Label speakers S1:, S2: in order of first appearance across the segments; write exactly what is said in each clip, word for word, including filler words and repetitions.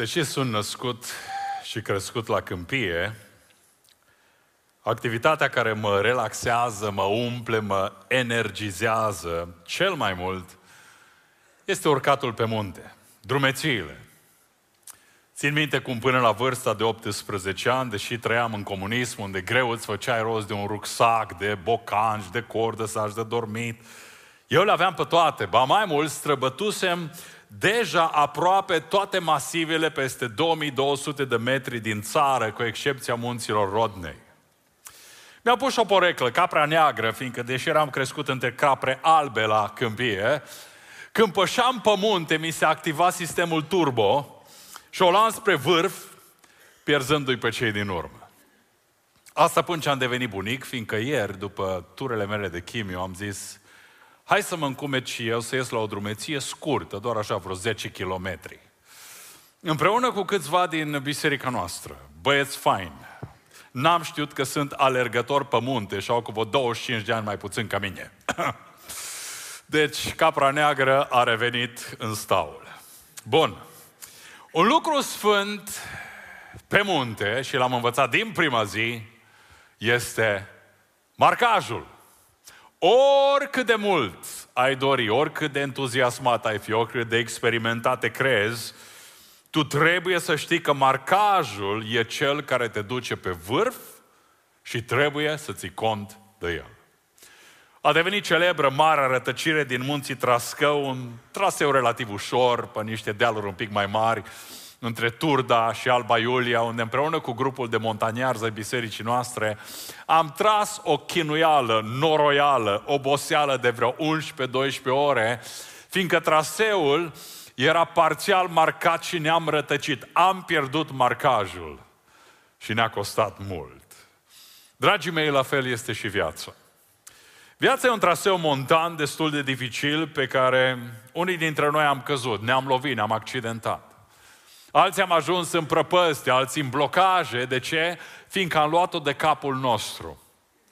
S1: Deși sunt născut și crescut la câmpie, activitatea care mă relaxează, mă umple, mă energizează cel mai mult este urcatul pe munte, drumețiile. Țin minte cum până la vârsta de optsprezece ani, deși trăiam în comunism, unde greu îți făceai rost de un rucsac, de bocanci, de cordă, saci de dormit, eu le aveam pe toate, ba mai mult străbătusem deja aproape toate masivele peste două mii două sute de metri din țară, cu excepția munților Rodney. Mi-a pus și o poreclă, capra neagră, fiindcă deși eram crescut între capre albe la câmpie, când pășeam pe munte, mi se activa sistemul turbo și o luam spre vârf, pierzându-i pe cei din urmă. Asta până ce am devenit bunic, fiindcă ieri, după turele mele de chimio, am zis: hai să mă încumet și eu să ies la o drumeție scurtă, doar așa vreo zece kilometri. Împreună cu câțiva din biserica noastră, băieți faini. N-am știut că sunt alergători pe munte și au cu vreo douăzeci și cinci de ani mai puțin ca mine. Deci, capra neagră a revenit în staul. Bun. Un lucru sfânt pe munte, și l-am învățat din prima zi, este marcajul. Oricât de mult ai dori, oricât de entuziasmat ai fi, oricât de experimentat te crezi, tu trebuie să știi că marcajul e cel care te duce pe vârf și trebuie să ții cont de el. A devenit celebră marea rătăcire din munții Trascău, un traseu relativ ușor, pe niște dealuri un pic mai mari, între Turda și Alba Iulia, unde împreună cu grupul de montaniari ai bisericii noastre am tras o chinuială noroială, oboseală de vreo unsprezece-douăsprezece ore, fiindcă traseul era parțial marcat și ne-am rătăcit. Am pierdut marcajul și ne-a costat mult. Dragii mei, la fel este și viața. Viața e un traseu montan destul de dificil pe care unii dintre noi am căzut, ne-am lovit, ne-am accidentat. Alții am ajuns în prăpăstii, alții în blocaje. De ce? Fiindcă am luat-o de capul nostru.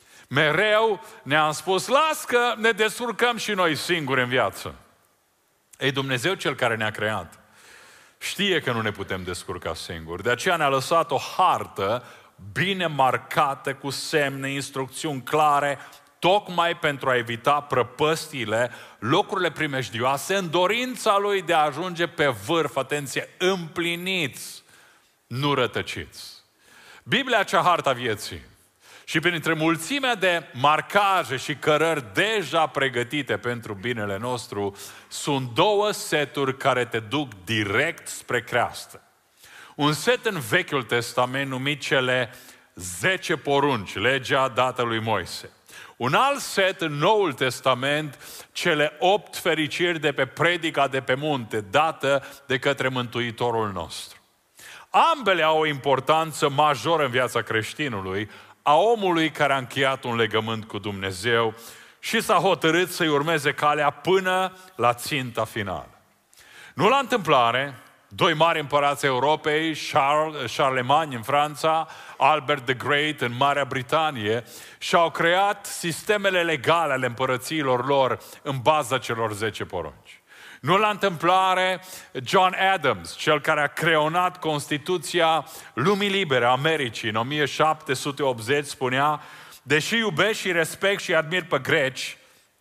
S1: Mereu ne-am spus: las că ne descurcăm și noi singuri în viață. Ei, Dumnezeu cel care ne-a creat știe că nu ne putem descurca singuri. De aceea ne-a lăsat o hartă bine marcată, cu semne, instrucțiuni clare, tocmai pentru a evita prăpăstiile, locurile primejdioase, în dorința Lui de a ajunge pe vârf, atenție, împliniți, nu rătăciți. Biblia, acea harta vieții, și printre mulțimea de marcaje și cărări deja pregătite pentru binele nostru, sunt două seturi care te duc direct spre creastă. Un set în Vechiul Testament numit cele zece porunci, legea dată lui Moise. Un alt set în Noul Testament, cele opt fericiri de pe predica de pe munte, dată de către Mântuitorul nostru. Ambele au o importanță majoră în viața creștinului, a omului care a încheiat un legământ cu Dumnezeu și s-a hotărât să-i urmeze calea până la ținta finală. Nu la întâmplare, doi mari împărați Europei, Charles, Charlemagne în Franța, Albert the Great în Marea Britanie, și-au creat sistemele legale ale împărățiilor lor în baza celor zece porunci. Nu la întâmplare, John Adams, cel care a creionat Constituția Lumii Libere a Americii în o mie șapte sute optzeci, spunea: deși iubesc și respect și admir pe greci,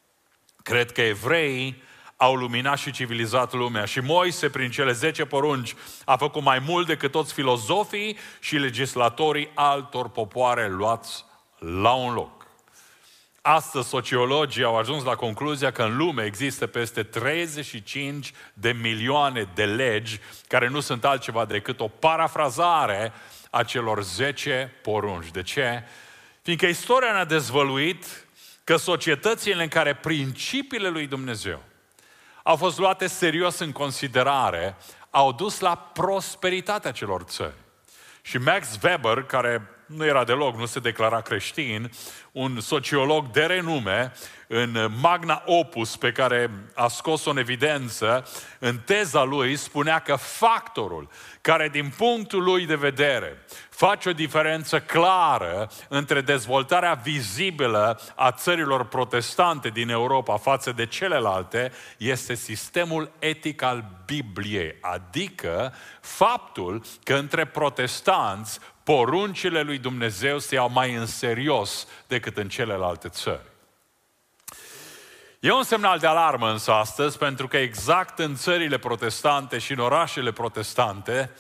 S1: cred că evreii au luminat și civilizat lumea. Și Moise, prin cele zece porunci, a făcut mai mult decât toți filozofii și legislatorii altor popoare luați la un loc. Astăzi, sociologii au ajuns la concluzia că în lume există peste treizeci și cinci de milioane de legi care nu sunt altceva decât o parafrazare a celor zece porunci. De ce? Fiindcă istoria ne-a dezvăluit că societățile în care principiile lui Dumnezeu au fost luate serios în considerare, au dus la prosperitatea celor țări. Și Max Weber, care nu era deloc, nu se declara creștin, un sociolog de renume, în magna opus pe care a scos-o în evidență, în teza lui spunea că factorul care din punctul lui de vedere face o diferență clară între dezvoltarea vizibilă a țărilor protestante din Europa față de celelalte este sistemul etic al Bibliei, adică faptul că între protestanți poruncile lui Dumnezeu se iau mai în serios decât în celelalte țări. E un semnal de alarmă însă astăzi, pentru că exact în țările protestante și în orașele protestante,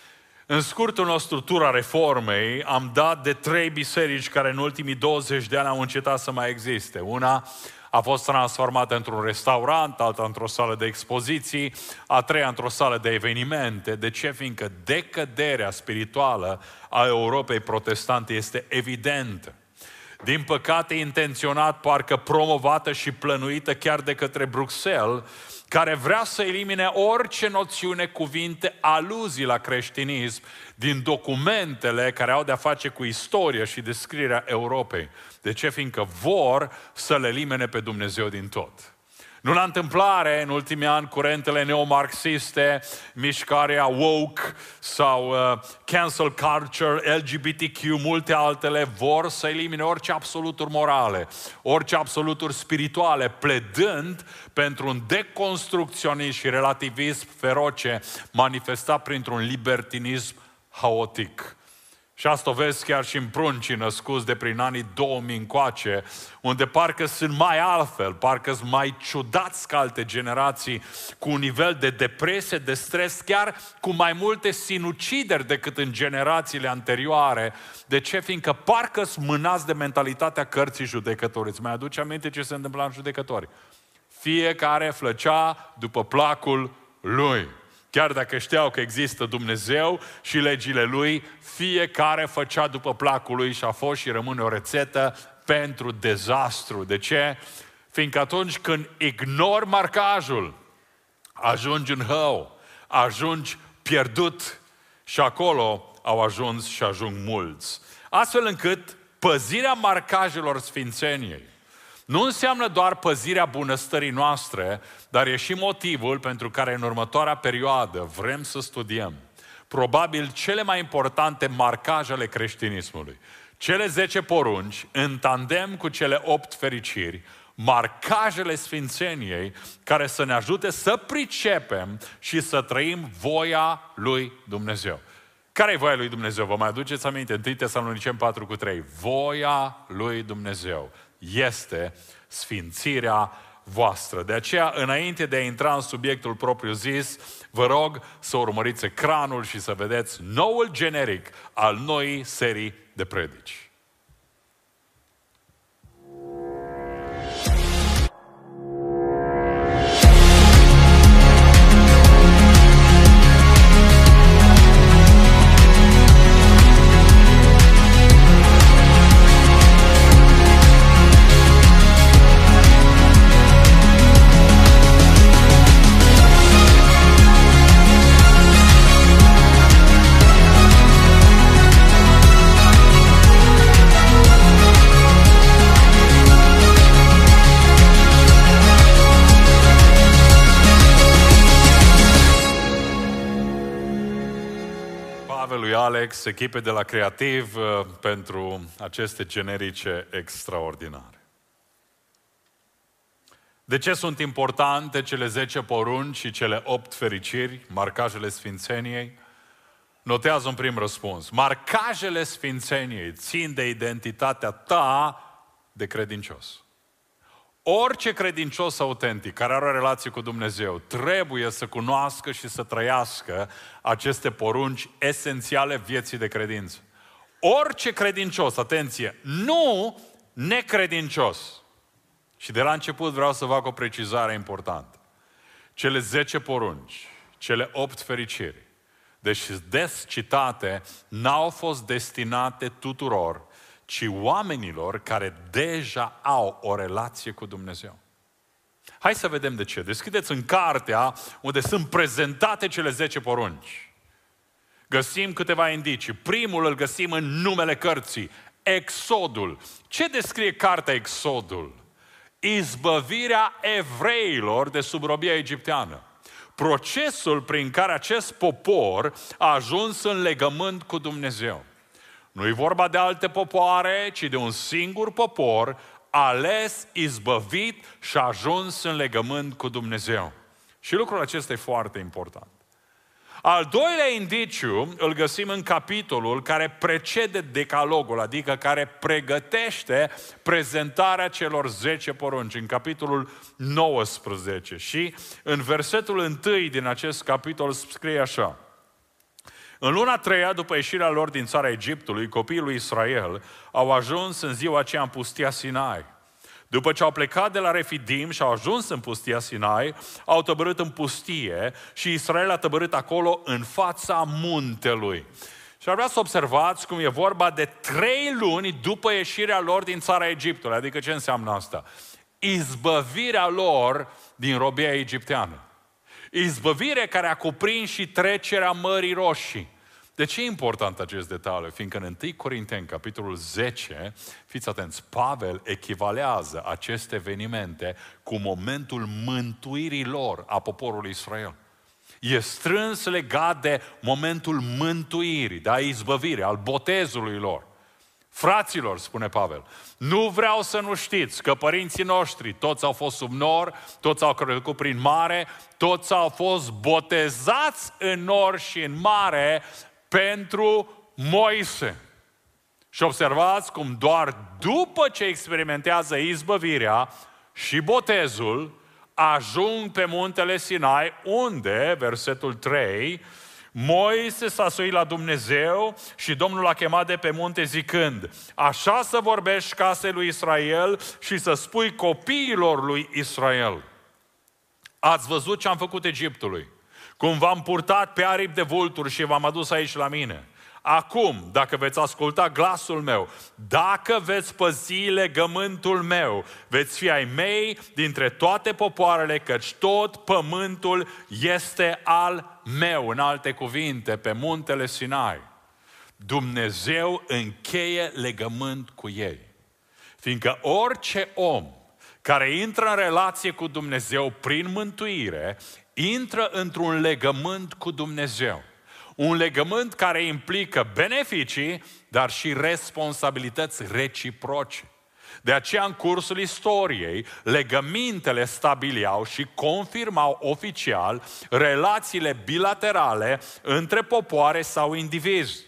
S1: în scurtul nostru tur a reformei, am dat de trei biserici care în ultimii douăzeci de ani au încetat să mai existe. Una a fost transformată într-un restaurant, alta într-o sală de expoziții, a treia într-o sală de evenimente. De ce? Fiindcă decăderea spirituală a Europei protestante este evidentă. Din păcate, intenționat, parcă promovată și plănuită chiar de către Bruxelles, care vrea să elimine orice noțiune, cuvinte, aluzii la creștinism din documentele care au de-a face cu istoria și descrierea Europei. De ce? Fiindcă vor să le elimine pe Dumnezeu din tot. Nu la întâmplare, în ultimii ani, curentele neomarxiste, mișcarea woke sau uh, cancel culture, L G B T Q, multe altele, vor să elimine orice absoluturi morale, orice absoluturi spirituale, pledând pentru un deconstrucționism și relativism feroce manifestat printr-un libertinism haotic. Și asta o vezi chiar și în pruncii născuți de prin anii două mii încoace, unde parcă sunt mai altfel, parcă sunt mai ciudați ca alte generații, cu un nivel de depresie, de stres, chiar cu mai multe sinucideri decât în generațiile anterioare. De ce? Fiindcă parcă sunt mânați de mentalitatea cărții Judecători. Îți mai aduce aminte ce se întâmpla în Judecători? Fiecare flăcea după placul lui. Chiar dacă știau că există Dumnezeu și legile Lui, fiecare făcea după placul lui și a fost și rămâne o rețetă pentru dezastru. De ce? Fiindcă atunci când ignori marcajul, ajungi în hău, ajungi pierdut și acolo au ajuns și ajung mulți. Astfel încât păzirea marcajelor sfințeniei nu înseamnă doar păzirea bunăstării noastre, dar e și motivul pentru care în următoarea perioadă vrem să studiem probabil cele mai importante marcaje ale creștinismului. Cele zece porunci, în tandem cu cele opt fericiri, marcajele sfințeniei care să ne ajute să pricepem și să trăim voia lui Dumnezeu. Care e voia lui Dumnezeu? Vă mai aduceți aminte? întâi Tesaloniceni patru cu trei. Voia lui Dumnezeu este sfințirea voastră. De aceea, înainte de a intra în subiectul propriu zis, vă rog să urmăriți ecranul și să vedeți noul generic al noii serii de predici. Alex, echipe de la Creativ, pentru aceste generice extraordinare. De ce sunt importante cele zece porunci și cele opt fericiri, marcajele sfințeniei? Notează un prim răspuns. Marcajele sfințeniei țin de identitatea ta de credincios. Orice credincios autentic care are o relație cu Dumnezeu trebuie să cunoască și să trăiască aceste porunci esențiale vieții de credință. Orice credincios, atenție, nu necredincios. Și de la început vreau să fac o precizare importantă. Cele zece porunci, cele opt fericiri, deși des citate, n-au fost destinate tuturor, ci oamenilor care deja au o relație cu Dumnezeu. Hai să vedem de ce. Deschideți în cartea unde sunt prezentate cele zece porunci. Găsim câteva indicii. Primul îl găsim în numele cărții, Exodul. Ce descrie cartea Exodul? Izbăvirea evreilor de sub robia egipteană. Procesul prin care acest popor a ajuns în legământ cu Dumnezeu. Nu e vorba de alte popoare, ci de un singur popor ales, izbăvit și a ajuns în legământ cu Dumnezeu. Și lucrul acesta e foarte important. Al doilea indiciu îl găsim în capitolul care precede decalogul, adică care pregătește prezentarea celor zece porunci, în capitolul nouăsprezece. Și în versetul întâi din acest capitol scrie așa: în luna treia, după ieșirea lor din țara Egiptului, copiii lui Israel au ajuns în ziua aceea în pustia Sinai. După ce au plecat de la Refidim și au ajuns în pustia Sinai, au tăbărât în pustie și Israel a tăbărât acolo în fața muntelui. Și ar vrea să observați cum e vorba de trei luni după ieșirea lor din țara Egiptului. Adică ce înseamnă asta? Izbăvirea lor din robia egipteană. Izbăvire care a cuprins și trecerea Mării Roșii. De ce e important acest detaliu? Fiindcă în întâi Corinteni, capitolul zece, fiți atenți, Pavel echivalează aceste evenimente cu momentul mântuirii lor a poporului Israel. E strâns legat de momentul mântuirii, de a izbăvirii, al botezului lor. Fraților, spune Pavel, nu vreau să nu știți că părinții noștri toți au fost sub nor, toți au călcat prin mare, toți au fost botezați în nor și în mare pentru Moise. Și observați cum doar după ce experimentează izbăvirea și botezul, ajung pe muntele Sinai, unde, versetul trei, Moise s-a suit la Dumnezeu și Domnul l-a chemat de pe munte zicând: așa să vorbești casei lui Israel și să spui copiilor lui Israel: ați văzut ce am făcut Egiptului, cum v-am purtat pe aripi de vulturi și v-am adus aici la mine. Acum, dacă veți asculta glasul meu, dacă veți păzi legământul meu, veți fi ai mei dintre toate popoarele, căci tot pământul este al meu. În alte cuvinte, pe muntele Sinai, Dumnezeu încheie legământ cu ei. Fiindcă orice om care intră în relație cu Dumnezeu prin mântuire, intră într-un legământ cu Dumnezeu. Un legământ care implică beneficii, dar și responsabilități reciproce. De aceea, în cursul istoriei, legămintele stabiliau și confirmau oficial relațiile bilaterale între popoare sau indivizi.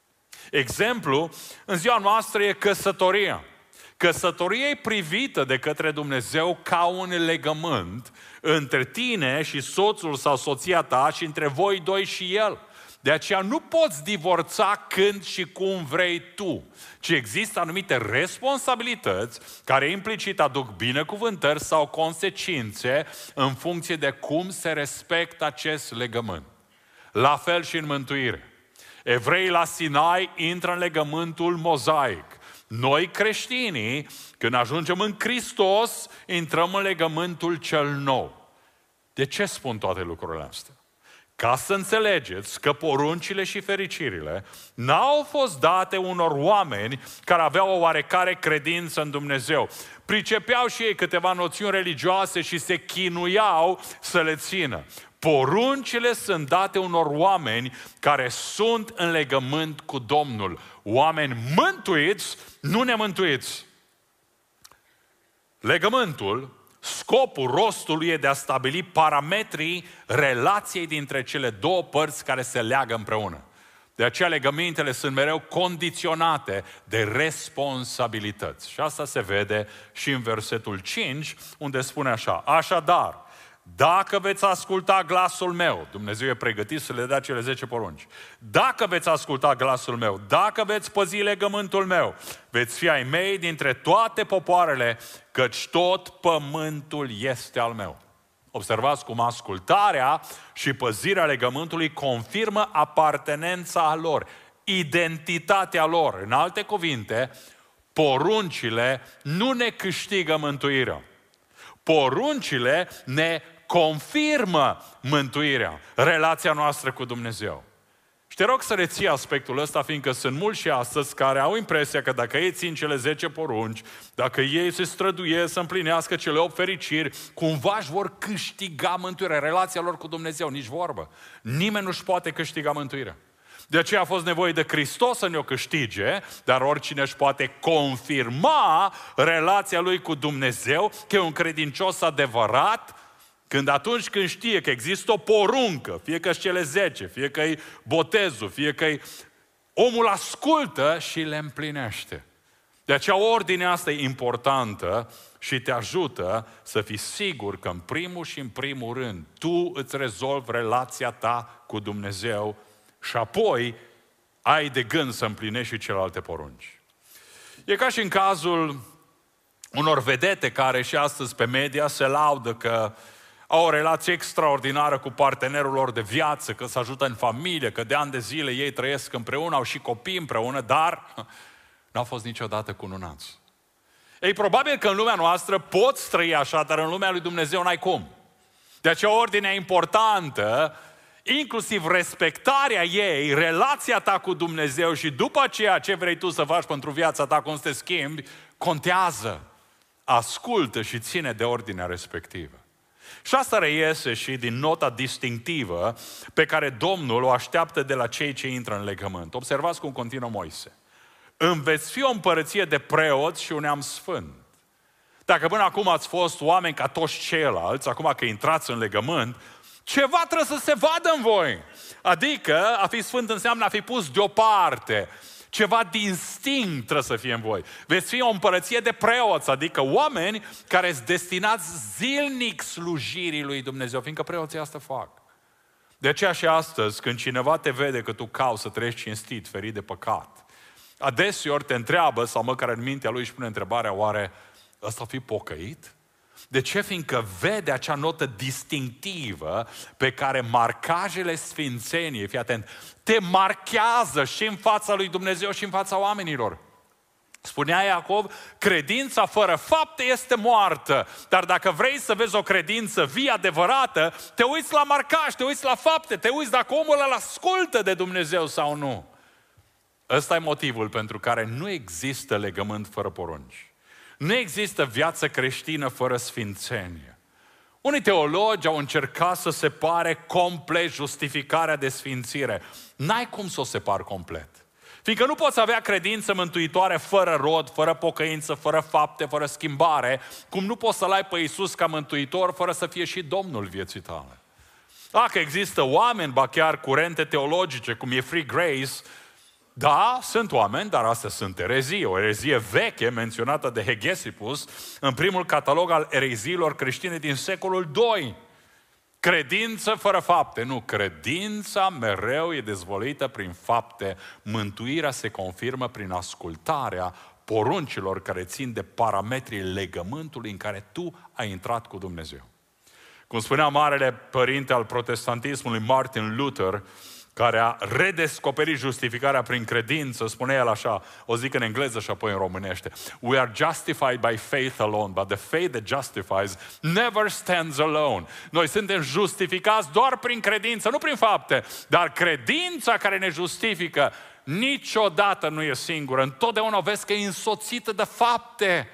S1: Exemplu, în ziua noastră e căsătoria. Căsătoria e privită de către Dumnezeu ca un legământ între tine și soțul sau soția ta și între voi doi și El. De aceea nu poți divorța când și cum vrei tu, ci există anumite responsabilități care implicit aduc binecuvântări sau consecințe în funcție de cum se respectă acest legământ. La fel și în mântuire. Evreii la Sinai intră în legământul mozaic. Noi creștinii, când ajungem în Hristos, intrăm în legământul cel nou. De ce spun toate lucrurile astea? Ca să înțelegeți că poruncile și fericirile n-au fost date unor oameni care aveau o oarecare credință în Dumnezeu. Pricepeau și ei câteva noțiuni religioase și se chinuiau să le țină. Poruncile sunt date unor oameni care sunt în legământ cu Domnul. Oameni mântuiți, nu nemântuiți. Legământul, scopul, rostul lui e de a stabili parametrii relației dintre cele două părți care se leagă împreună. De aceea legămintele sunt mereu condiționate de responsabilități. Și asta se vede și în versetul cinci, unde spune așa: așadar, dacă veți asculta glasul meu, Dumnezeu e pregătit să le dea cele zece porunci, dacă veți asculta glasul meu, dacă veți păzi legământul meu, veți fi ai mei dintre toate popoarele, căci tot pământul este al meu. Observați cum ascultarea și păzirea legământului confirmă apartenența lor, identitatea lor. În alte cuvinte, poruncile nu ne câștigă mântuirea. Poruncile ne confirmă mântuirea, relația noastră cu Dumnezeu. Și te rog să reții aspectul ăsta, fiindcă sunt mulți și astăzi care au impresia că dacă ei țin cele zece porunci, dacă ei se străduiesc să împlinească cele opt fericiri, cumva își vor câștiga mântuirea, relația lor cu Dumnezeu, nici vorbă. Nimeni nu-și poate câștiga mântuirea. De aceea a fost nevoie de Hristos să ne-o câștige, dar oricine își poate confirma relația lui cu Dumnezeu, că e un credincios adevărat, când atunci când știe că există o poruncă, fie că cele zece, fie că e botezul, fie că omul ascultă și le împlinește. De aceea ordinea asta e importantă și te ajută să fii sigur că în primul și în primul rând tu îți rezolvi relația ta cu Dumnezeu și apoi ai de gând să împlinești și celelalte porunci. E ca și în cazul unor vedete care și astăzi pe media se laudă că au o relație extraordinară cu partenerul lor de viață, că se ajută în familie, că de ani de zile ei trăiesc împreună, au și copii împreună, dar n-au fost niciodată cununați. Ei, probabil că în lumea noastră poți trăi așa, dar în lumea lui Dumnezeu n-ai cum. De aceea ordinea importantă, inclusiv respectarea ei, relația ta cu Dumnezeu și după aceea ce vrei tu să faci pentru viața ta, cum să te schimbi, contează. Ascultă și ține de ordinea respectivă. Și asta reiese și din nota distinctivă pe care Domnul o așteaptă de la cei ce intră în legământ. Observați cum continuă Moise. Îmi veți fi o împărăție de preoți și un neam sfânt. Dacă până acum ați fost oameni ca toți ceilalți, acum că intrați în legământ, ceva trebuie să se vadă în voi. Adică a fi sfânt înseamnă a fi pus deoparte. Ceva distinct trebuie să fie în voi. Veți fi o împărăție de preoți, adică oameni care sunt destinați zilnic slujirii lui Dumnezeu, fiindcă preoții asta fac. De aceea și astăzi, când cineva te vede că tu cauți să trăiești cinstit, ferit de păcat, adeseori te întreabă, sau măcar în mintea lui își pune întrebarea, oare ăsta fi pocăit? De ce? Fiindcă vede acea notă distinctivă pe care marcajele sfințeniei, fii atent, te marchează și în fața lui Dumnezeu și în fața oamenilor. Spunea Iacov, credința fără fapte este moartă, dar dacă vrei să vezi o credință vie, adevărată, te uiți la marcaj, te uiți la fapte, te uiți dacă omul îl ascultă de Dumnezeu sau nu. Ăsta e motivul pentru care nu există legământ fără porunci. Nu există viață creștină fără sfințenie. Unii teologi au încercat să separe complet justificarea de sfințire. N-ai cum să o separi complet. Fiindcă nu poți avea credință mântuitoare fără rod, fără pocăință, fără fapte, fără schimbare, cum nu poți să-L ai pe Iisus ca mântuitor fără să fie și Domnul vieții tale. Dacă există oameni, ba chiar curente teologice, cum e Free Grace, da, sunt oameni, dar astea sunt erezii, o erezie veche menționată de Hegesippus în primul catalog al ereziilor creștine din secolul doi. Credință fără fapte. Nu, credința mereu e dezvăluită prin fapte. Mântuirea se confirmă prin ascultarea poruncilor care țin de parametrii legământului în care tu ai intrat cu Dumnezeu. Cum spunea marele părinte al protestantismului Martin Luther, care a redescoperit justificarea prin credință, spune el așa, o zic în engleză și apoi în românește: We are justified by faith alone, but the faith that justifies never stands alone. Noi suntem justificați doar prin credință, nu prin fapte, dar credința care ne justifică niciodată nu e singură, întotdeauna vezi că e însoțită de fapte.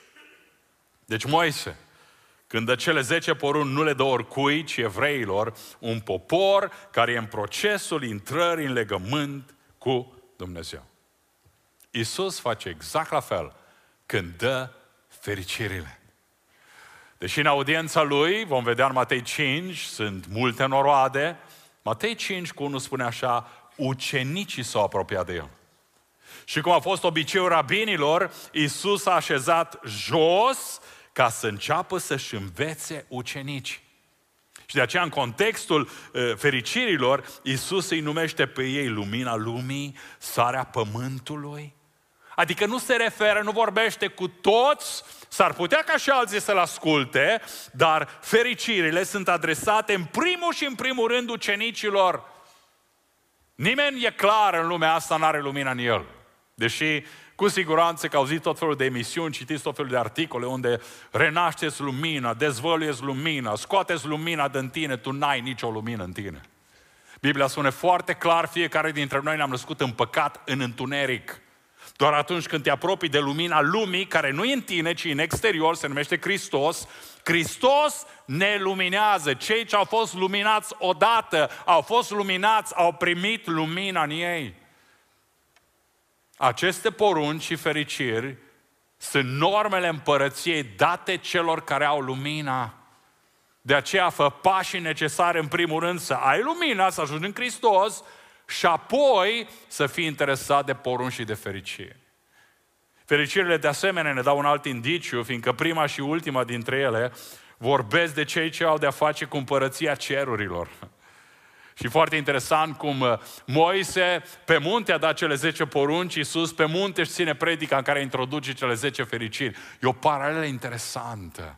S1: Deci Moise, când dă cele zece porunci, nu le dă oricui, ci evreilor, un popor care e în procesul intrării în legământ cu Dumnezeu. Iisus face exact la fel când dă fericirile. Deși în audiența lui, vom vedea în Matei cinci, sunt multe noroade, Matei cinci cu unu spune așa, ucenicii s-au apropiat de el. Și cum a fost obiceiul rabinilor, Iisus a așezat jos ca să înceapă să-și învețe ucenicii. Și de aceea, în contextul uh, fericirilor, Iisus îi numește pe ei lumina lumii, sarea pământului. Adică nu se referă, nu vorbește cu toți, s-ar putea ca și alții să-l asculte, dar fericirile sunt adresate în primul și în primul rând ucenicilor. Nimeni e clar în lumea asta, n-are lumina în el. Deși cu siguranță că auziți tot felul de emisiuni, citiți tot felul de articole unde renașteți lumina, dezvăluieți lumina, scoateți lumina din tine, tu n-ai nicio lumină în tine. Biblia spune foarte clar, fiecare dintre noi ne-am născut în păcat, în întuneric. Doar atunci când te apropii de lumina lumii, care nu e în tine, ci în exterior, se numește Hristos, Hristos ne luminează. Cei ce au fost luminați odată, au fost luminați, au primit lumina în ei. Aceste porunci și fericiri sunt normele împărăției date celor care au lumina. De aceea fă pașii necesari în primul rând să ai lumina, să ajungi în Hristos și apoi să fii interesat de porunci și de fericire. Fericirile de asemenea ne dau un alt indiciu, fiindcă prima și ultima dintre ele vorbesc de cei ce au de-a face cu împărăția cerurilor. Și foarte interesant cum Moise pe munte a dat cele zece porunci, Iisus pe munte își ține predica în care introduce cele zece fericiri. E o paralelă interesantă.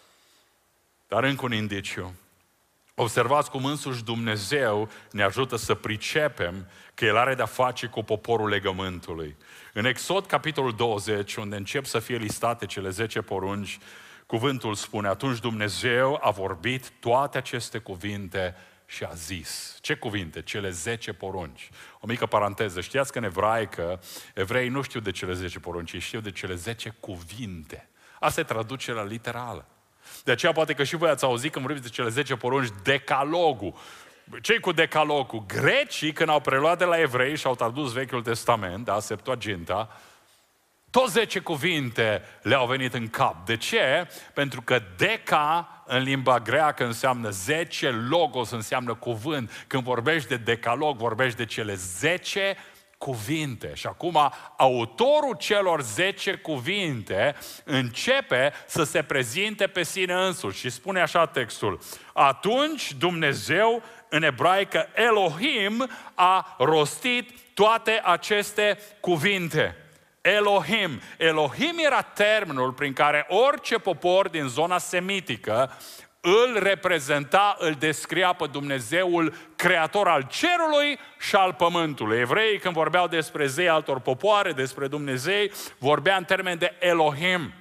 S1: Dar încă un indiciu. Observați cum însuși Dumnezeu ne ajută să pricepem că El are de-a face cu poporul legământului. În Exod, capitolul douăzeci, unde încep să fie listate cele zece porunci, cuvântul spune, atunci Dumnezeu a vorbit toate aceste cuvinte și a zis. Ce cuvinte? Cele zece porunci. O mică paranteză. Știați că în evraică, evreii nu știu de cele zece porunci, ci știu de cele zece cuvinte. Asta e traducerea literală. De aceea poate că și voi ați auzit când vorbiți de cele zece porunci, decalogul. Ce-i cu decalogul? Grecii, când au preluat de la evrei și au tradus Vechiul Testament, da, Septuaginta, toți zece cuvinte le-au venit în cap. De ce? Pentru că deca în limba greacă înseamnă zece, logos înseamnă cuvânt. Când vorbești de decalog, vorbești de cele zece cuvinte. Și acum autorul celor zece cuvinte începe să se prezinte pe sine însuși și spune așa textul. Atunci Dumnezeu, în ebraică Elohim, a rostit toate aceste cuvinte. Elohim. Elohim era termenul prin care orice popor din zona semitică îl reprezenta, îl descria pe Dumnezeul creator al cerului și al pământului. Evreii, când vorbeau despre zei altor popoare, despre Dumnezei, vorbea în termen de Elohim.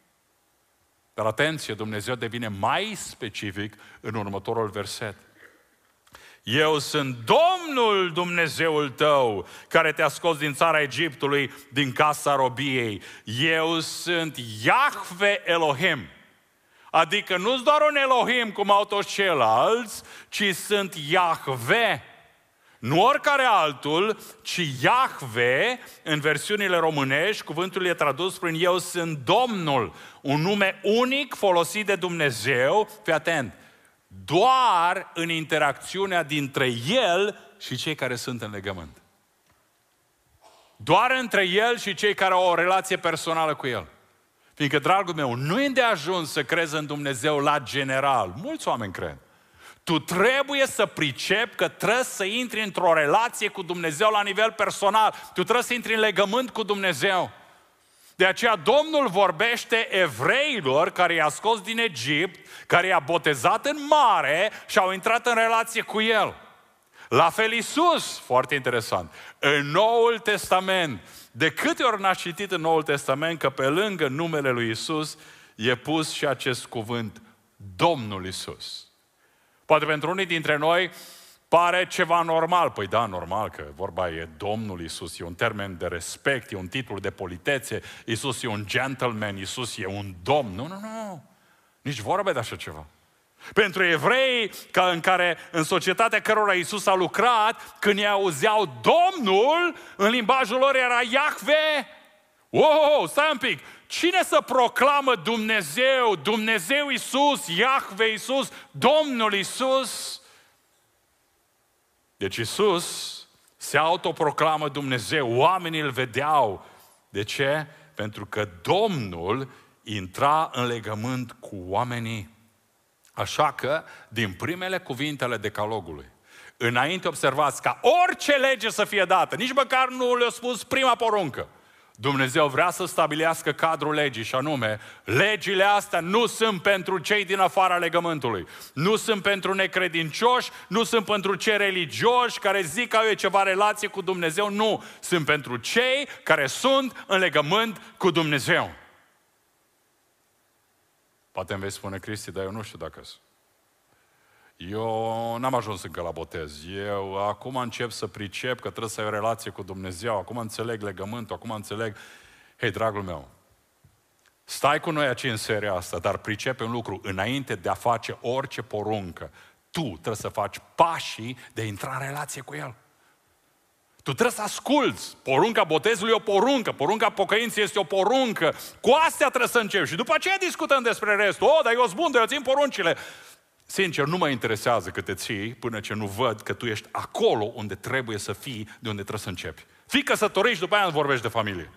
S1: Dar atenție, Dumnezeu devine mai specific în următorul verset. Eu sunt Domnul Dumnezeul tău, care te-a scos din țara Egiptului, din casa robiei. Eu sunt Iahve Elohim. Adică nu-s doar un Elohim cum au toți ceilalți, ci sunt Iahve. Nu oricare altul, ci Iahve, în versiunile românești, cuvântul e tradus prin eu sunt Domnul. Un nume unic folosit de Dumnezeu, fii atent, doar în interacțiunea dintre El și cei care sunt în legământ. Doar între El și cei care au o relație personală cu El. Fiindcă, dragul meu, nu e de ajuns să crezi în Dumnezeu la general. Mulți oameni cred. Tu trebuie să pricepi că trebuie să intri într-o relație cu Dumnezeu la nivel personal. Tu trebuie să intri în legământ cu Dumnezeu. De aceea Domnul vorbește evreilor care i-a scos din Egipt, care i-a botezat în mare și au intrat în relație cu El. La fel Iisus, foarte interesant, în Noul Testament, de câte ori n-ați citit în Noul Testament că pe lângă numele lui Iisus e pus și acest cuvânt, Domnul Iisus. Poate pentru unii dintre noi pare ceva normal. Păi da, normal că vorba e Domnul Iisus, e un termen de respect, e un titlu de politețe, Iisus e un gentleman, Iisus e un domn. Nu, nu, nu, nici vorba de așa ceva. Pentru evrei, ca în care, în societatea cărora Iisus a lucrat, când ei auzeau Domnul, în limbajul lor era Iahve. Wow, stai un pic! Cine să proclamă Dumnezeu, Dumnezeu Iisus, Iahve Iisus, Domnul Iisus? Deci Iisus se autoproclamă Dumnezeu, oamenii îl vedeau. De ce? Pentru că Domnul intra în legământ cu oamenii. Așa că, din primele cuvinte ale decalogului, înainte observați ca orice lege să fie dată, nici măcar nu le-a spus prima poruncă. Dumnezeu vrea să stabilească cadrul legii și anume, legile astea nu sunt pentru cei din afara legământului, nu sunt pentru necredincioși, nu sunt pentru cei religioși care zic că au ceva relație cu Dumnezeu, nu, sunt pentru cei care sunt în legământ cu Dumnezeu. Poate îmi vei spune, Cristi, dar eu nu știu dacă sunt. Eu n-am ajuns încă la botez. Eu acum încep să pricep că trebuie să ai o relație cu Dumnezeu. Acum înțeleg legământul, acum înțeleg... Hei, dragul meu, stai cu noi aici în seria asta, dar pricepe un lucru. Înainte de a face orice poruncă, tu trebuie să faci pașii de a intra în relație cu El. Tu trebuie să asculți. Porunca botezului e o poruncă. Porunca pocăinței este o poruncă. Cu astea trebuie să începi. Și după aceea discutăm despre restul. O, dar eu sunt bun, dar eu țin poruncile. Sincer, nu mă interesează că te ții până ce nu văd că tu ești acolo unde trebuie să fii, de unde trebuie să începi. Fii căsătorit și după aia vorbești de familie.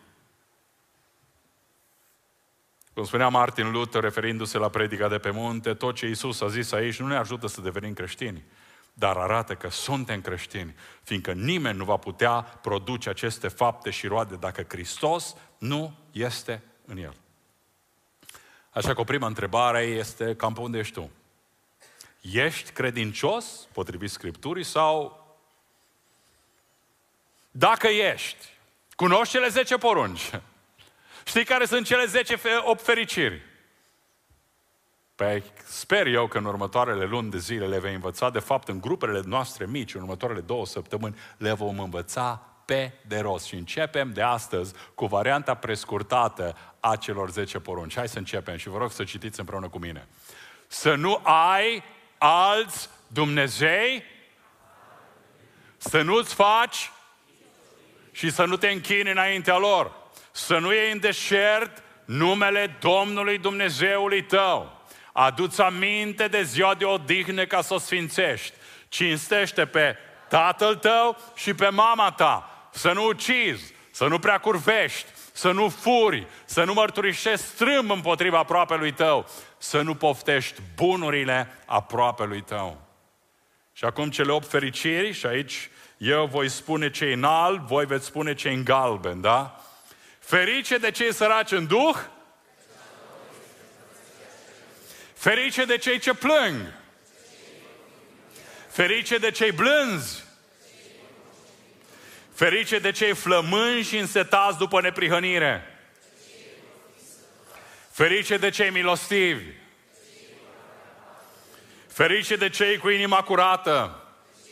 S1: Cum spunea Martin Luther, referindu-se la predica de pe munte, tot ce Iisus a zis aici nu ne ajută să devenim creștini, dar arată că suntem creștini, fiindcă nimeni nu va putea produce aceste fapte și roade dacă Hristos nu este în el. Așa că o prima întrebare este, cam pe unde ești tu? Ești credincios, potrivit Scripturii, sau dacă ești, cunoști cele zece porunci? Știi care sunt cele zece, opt fericiri? Păi sper eu că în următoarele luni de zile le vei învăța, de fapt în grupele noastre mici, în următoarele două săptămâni, le vom învăța pe de rost. Și începem de astăzi cu varianta prescurtată a celor zece porunci. Hai să începem și vă rog să citiți împreună cu mine. Să nu ai alți Dumnezei, să nu-ți faci și să nu te închini înaintea lor. Să nu iei în deșert numele Domnului Dumnezeului tău. Adu-ți aminte de ziua de odihnă ca să o sfințești. Cinstește pe tatăl tău și pe mama ta. Să nu ucizi, să nu prea curvești, să nu furi, să nu mărturisești strâmb împotriva aproapelui tău, să nu poftești bunurile aproapelui tău. Și acum cele opt fericiri, și aici eu voi spune ce în alb, voi veți spune ce în galben, da? Ferice de cei săraci în duh, ferice de cei ce plâng, ferice de cei blânzi, ferice de cei flămânzi și însetați după neprihănire, ferice de cei milostivi, ferice de cei cu inima curată,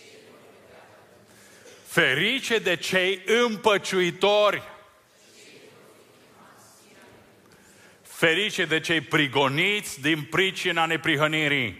S1: ferice de cei împăciuitori, ferice de cei prigoniți din pricina neprihănirii.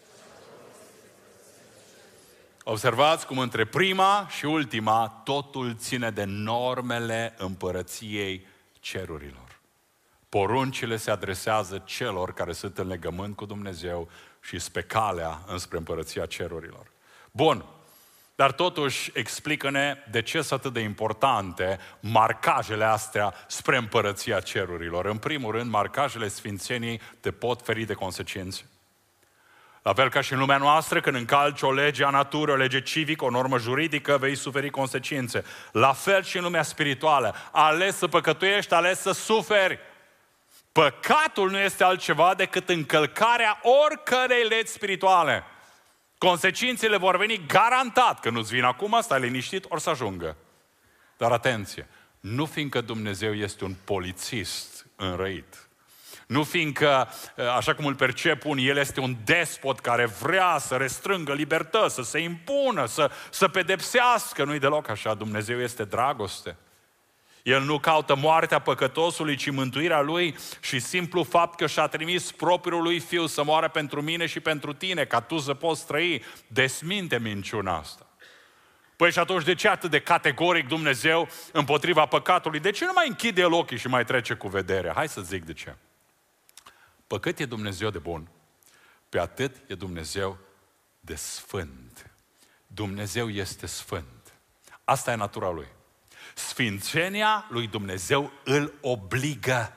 S1: Observați cum între prima și ultima totul ține de normele împărăției cerurilor. Poruncile se adresează celor care sunt în legământ cu Dumnezeu și spre calea înspre împărăția cerurilor. Bun, dar totuși explică-ne de ce sunt atât de importante marcajele astea spre împărăția cerurilor. În primul rând, marcajele sfințeniei te pot feri de consecințe. La fel ca și în lumea noastră, când încalci o lege a naturii, o lege civică, o normă juridică, vei suferi consecințe. La fel și în lumea spirituală. Ales să păcătuiești, ales să suferi. Păcatul nu este altceva decât încălcarea oricărei legi spirituale. Consecințele vor veni garantat, că nu-ți vin acum, stai liniștit, ori să ajungă. Dar atenție, nu fiindcă Dumnezeu este un polițist înrăit, nu fiindcă, așa cum îl percep unii, El este un despot care vrea să restrângă libertăți, să se impună, să, să pedepsească, nu-i deloc așa, Dumnezeu este dragoste. El nu caută moartea păcătosului, ci mântuirea lui și simplu fapt că și-a trimis propriul lui Fiu să moară pentru mine și pentru tine, ca tu să poți trăi, desminte minciuna asta. Păi și atunci de ce atât de categoric Dumnezeu împotriva păcatului? De ce nu mai închide El ochii și mai trece cu vederea? Hai să zic de ce. Pe cât e Dumnezeu de bun, pe atât e Dumnezeu de sfânt. Dumnezeu este sfânt. Asta e natura Lui. Sfințenia lui Dumnezeu îl obligă.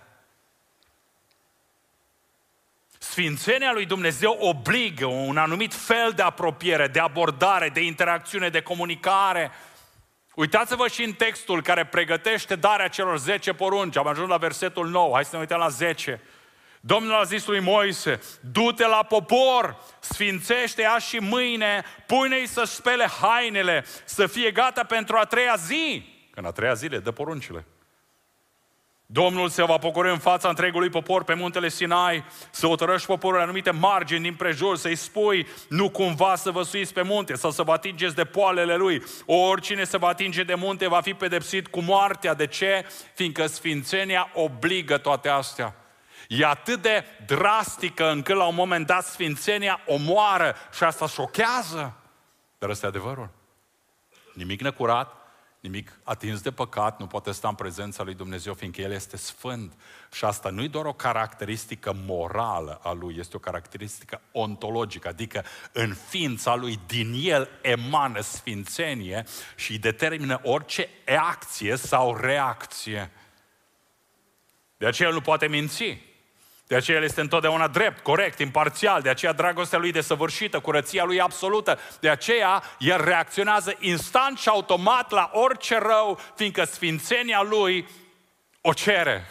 S1: Sfințenia lui Dumnezeu obligă un anumit fel de apropiere, de abordare, de interacțiune, de comunicare. Uitați-vă și în textul care pregătește darea celor zece porunci. Am ajuns la versetul nouă, hai să ne uităm la zece. Domnul a zis lui Moise, du-te la popor, sfințește-i și mâine, pune-i să spele hainele, să fie gata pentru a treia zi. Că în a treia zi le dă poruncile. Domnul se va pocori în fața întregului popor pe muntele Sinai, să hotărăști poporul anumite margini din prejur, să-i spui, nu cumva să vă suiți pe munte sau să vă atingeți de poalele lui. Oricine se va atinge de munte va fi pedepsit cu moartea. De ce? Fiindcă sfințenia obligă toate astea. E atât de drastică încât la un moment dat sfințenia omoară și asta șochează. Dar ăsta e adevărul. Nimic necurat, nimic atins de păcat nu poate sta în prezența lui Dumnezeu, fiindcă El este sfânt. Și asta nu e doar o caracteristică morală a Lui, este o caracteristică ontologică, adică în ființa Lui, din El emană sfințenie și determină orice acție sau reacție. De aceea El nu poate minți. De aceea El este întotdeauna drept, corect, imparțial. De aceea dragostea Lui desăvârșită, curăția Lui absolută. De aceea El reacționează instant și automat la orice rău, fiindcă sfințenia Lui o cere.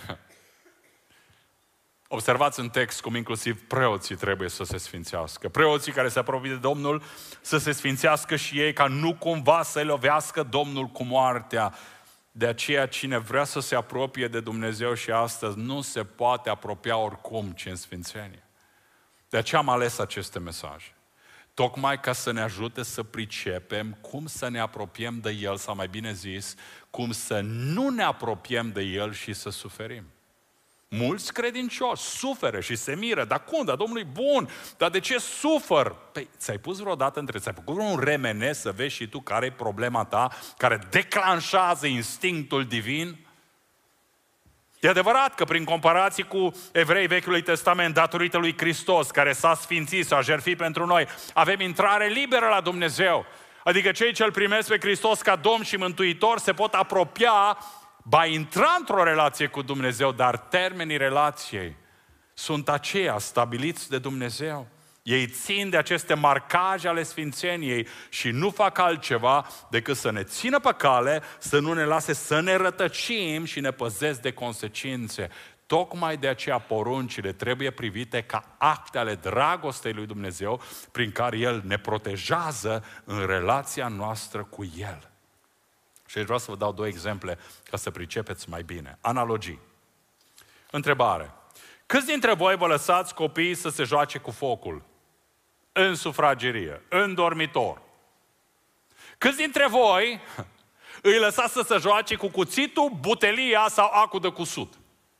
S1: Observați în text cum inclusiv preoții trebuie să se sfințească. Preoții care se apropie de Domnul să se sfințească și ei, ca nu cumva să-i lovească Domnul cu moartea. De aceea cine vrea să se apropie de Dumnezeu și astăzi nu se poate apropia oricum, ci în sfințenie. De aceea am ales aceste mesaje. Tocmai ca să ne ajute să pricepem cum să ne apropiem de El, sau mai bine zis, cum să nu ne apropiem de El și să suferim. Mulți credincioși suferă și se miră. Dar cum? Dar Domnul e bun. Dar de ce sufăr? Păi, ți-ai pus vreodată între... Ți-ai făcut un remene să vezi și tu care e problema ta, care declanșează instinctul divin? E adevărat că prin comparații cu evrei Vechiului Testament, datorită lui Hristos, care s-a sfințit, s-a jertfit pentru noi, avem intrare liberă la Dumnezeu. Adică cei ce îl primesc pe Hristos ca Domn și Mântuitor se pot apropia, ba intra într-o relație cu Dumnezeu, dar termenii relației sunt aceia stabiliți de Dumnezeu. Ei țin de aceste marcaje ale sfințeniei și nu fac altceva decât să ne țină pe cale, să nu ne lase să ne rătăcim și ne păzesc de consecințe. Tocmai de aceea poruncile trebuie privite ca acte ale dragostei lui Dumnezeu, prin care El ne protejează în relația noastră cu El. Și vreau să vă dau două exemple ca să pricepeți mai bine. Analogii. Întrebare. Câți dintre voi vă lăsați copiii să se joace cu focul? În sufragerie, în dormitor. Câți dintre voi îi lăsați să se joace cu cuțitul, butelia sau acul de cusut?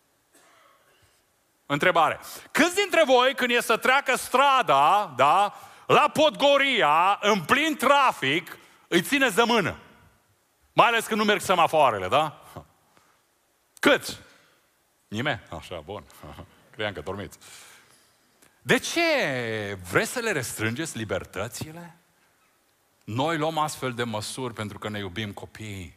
S1: Întrebare. Câți dintre voi, când e să treacă strada, da, la Podgoria, în plin trafic, îi țineți de mână? Mai ales când nu merg semafoarele, da? Câți? Nimeni? Așa, bun. Cream că dormiți. De ce vreți să le restrângeți libertățile? Noi luăm astfel de măsuri pentru că ne iubim copiii.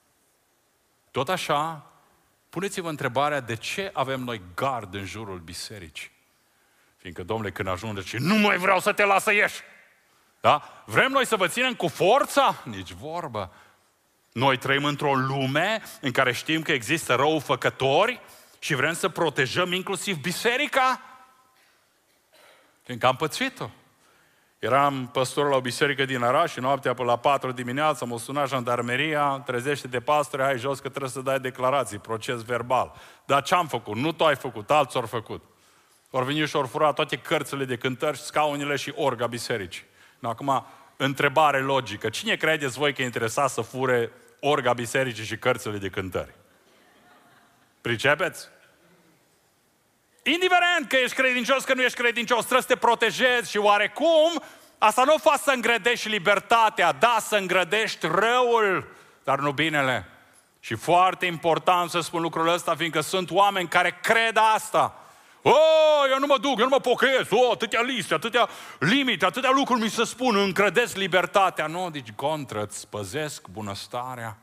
S1: Tot așa, puneți-vă întrebarea de ce avem noi gard în jurul bisericii. Fiindcă, domnule, când ajunge și nu mai vreau să te las să ieși. Da? Vrem noi să vă ținem cu forța? Nici vorbă. Noi trăim într-o lume în care știm că există răufăcători și vrem să protejăm inclusiv biserica. Fiindcă am pățit-o. Eram păstor la o biserică din Arad și noaptea până la patru dimineața m-a sunat jandarmeria, trezește-te pastore, hai jos că trebuie să dai declarații, proces verbal. Dar ce-am făcut? Nu tu ai făcut, alții au făcut. Au venit și au furat toate cărțile de cântări, scaunile și orga bisericii. Acum, întrebare logică. Cine credeți voi că e interesat să fure orga bisericii și cărțile de cântări? Pricepeți? Indiferent că ești credincios, că nu ești credincios, trebuie să te protejezi și oarecum asta nu o faci să îngrădești libertatea, da, să îngrădești răul, dar nu binele. Și foarte important să spun lucrul ăsta, fiindcă sunt oameni care cred asta. Oh, eu nu mă duc, eu nu mă pocăiesc, oh, atâtea liste, atâtea limite, atâtea lucruri mi se spun, încrădesc libertatea. Nu, deci contră, îți păzesc bunăstarea.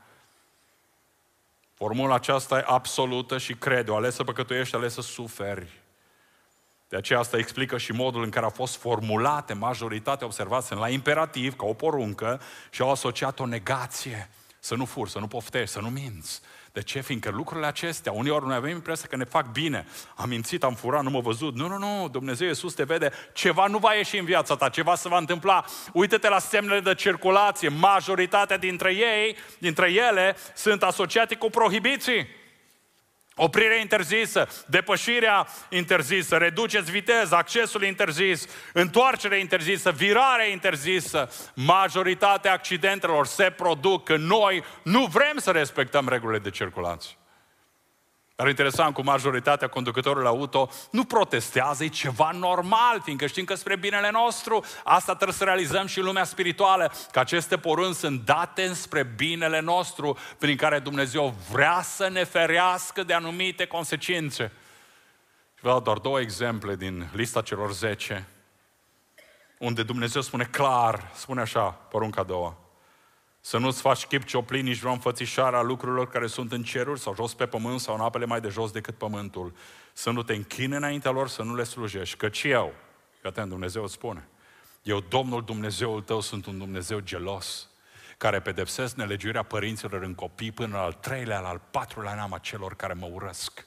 S1: Formula aceasta e absolută și crede-o, ales să păcătuiești, ales să suferi. De aceea asta explică și modul în care au fost formulate majoritatea, observați, la imperativ, ca o poruncă, și au asociat o negație. Să nu furi, să nu poftești, să nu minți. De ce? Fiindcă lucrurile acestea, uneori noi avem impresia că ne fac bine. Am mințit, am furat, nu m-a văzut. Nu, nu, nu, Dumnezeu Iisus te vede. Ceva nu va ieși în viața ta, ceva se va întâmpla. Uită-te la semnele de circulație. Majoritatea dintre ei, dintre ele, sunt asociate cu prohibiții. Oprirea interzisă, depășirea interzisă, reduceți viteza, accesul interzis, întoarcerea interzisă, virarea interzisă. Majoritatea accidentelor se produc că noi nu vrem să respectăm regulile de circulație. Dar interesant, cu majoritatea conducătorilor auto nu protestează, e ceva normal, fiindcă știm că spre binele nostru, asta trebuie să realizăm și în lumea spirituală, că aceste porunci sunt date spre binele nostru, prin care Dumnezeu vrea să ne ferească de anumite consecințe. Și vreau doar două exemple din lista celor zece, unde Dumnezeu spune clar, spune așa, porunca a doua: să nu-ți faci chip cioplit, nici vreo înfățișare a lucrurilor care sunt în ceruri sau jos pe pământ sau în apele mai de jos decât pământul. Să nu te închini înaintea lor, să nu le slujești. Căci eu, atent, Dumnezeu îți spune, eu, Domnul Dumnezeul tău, sunt un Dumnezeu gelos, care pedepsesc nelegiuirea părinților în copii până al treilea, al patrulea neam a celor care mă urăsc.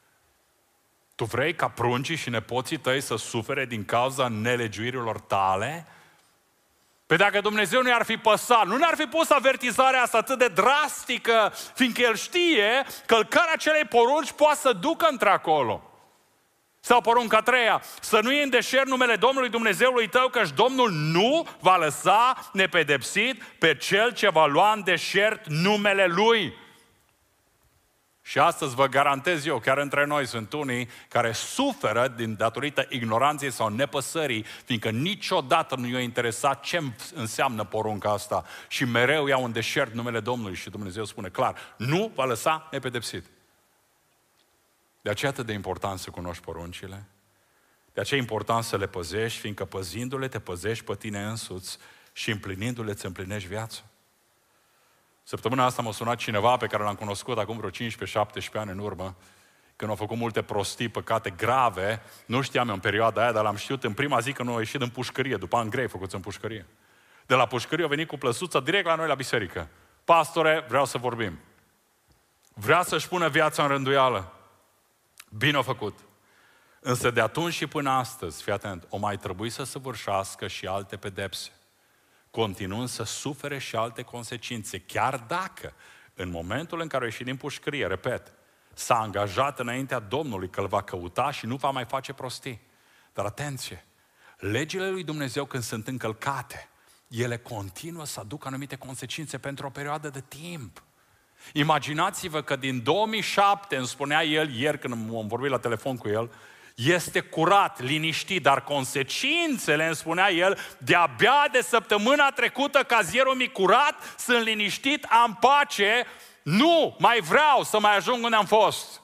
S1: Tu vrei ca pruncii și nepoții tăi să sufere din cauza nelegiuirilor tale? Păi dacă Dumnezeu nu i-ar fi păsat, nu ne-ar fi pus avertizarea asta atât de drastică, fiindcă El știe că călcarea acelei porunci poate să ducă într-acolo. Sau porunca a treia, să nu iei în deșert numele Domnului Dumnezeului tău, căci Domnul nu va lăsa nepedepsit pe cel ce va lua în deșert numele Lui. Și astăzi vă garantez eu, chiar între noi sunt unii care suferă din datorită ignoranței sau nepăsării, fiindcă niciodată nu i-a interesat ce înseamnă porunca asta și mereu iau în deșert numele Domnului și Dumnezeu spune clar, nu va lăsa nepedepsit. De aceea atât de important să cunoști poruncile, de aceea e important să le păzești, fiindcă păzindu-le te păzești pe tine însuți și împlinindu-le îți împlinești viața. Săptămâna asta m-a sunat cineva pe care l-am cunoscut acum vreo cincisprezece șaptesprezece ani în urmă, când au făcut multe prostii, păcate grave, nu știam eu în perioada aia, dar l-am știut în prima zi că nu a ieșit în pușcărie, după ani grei făcuți în pușcărie. De la pușcărie a venit cu plăsuța direct la noi la biserică. Pastore, vreau să vorbim. Vrea să-și pună viața în rânduială. Bine a făcut. Însă de atunci și până astăzi, fii atent, o mai trebuie să săvârșească și alte pedepse, continuând să sufere și alte consecințe, chiar dacă în momentul în care a ieșit din pușcărie, repet, s-a angajat înaintea Domnului că îl va căuta și nu va mai face prostii. Dar atenție, legile lui Dumnezeu când sunt încălcate, ele continuă să aducă anumite consecințe pentru o perioadă de timp. Imaginați-vă că din două mii șapte, îmi spunea el ieri când am vorbit la telefon cu el, este curat, liniștit, dar consecințele, îmi spunea el, de-abia de săptămâna trecută cazierul mi curat, sunt liniștit, am pace, nu mai vreau să mai ajung unde am fost.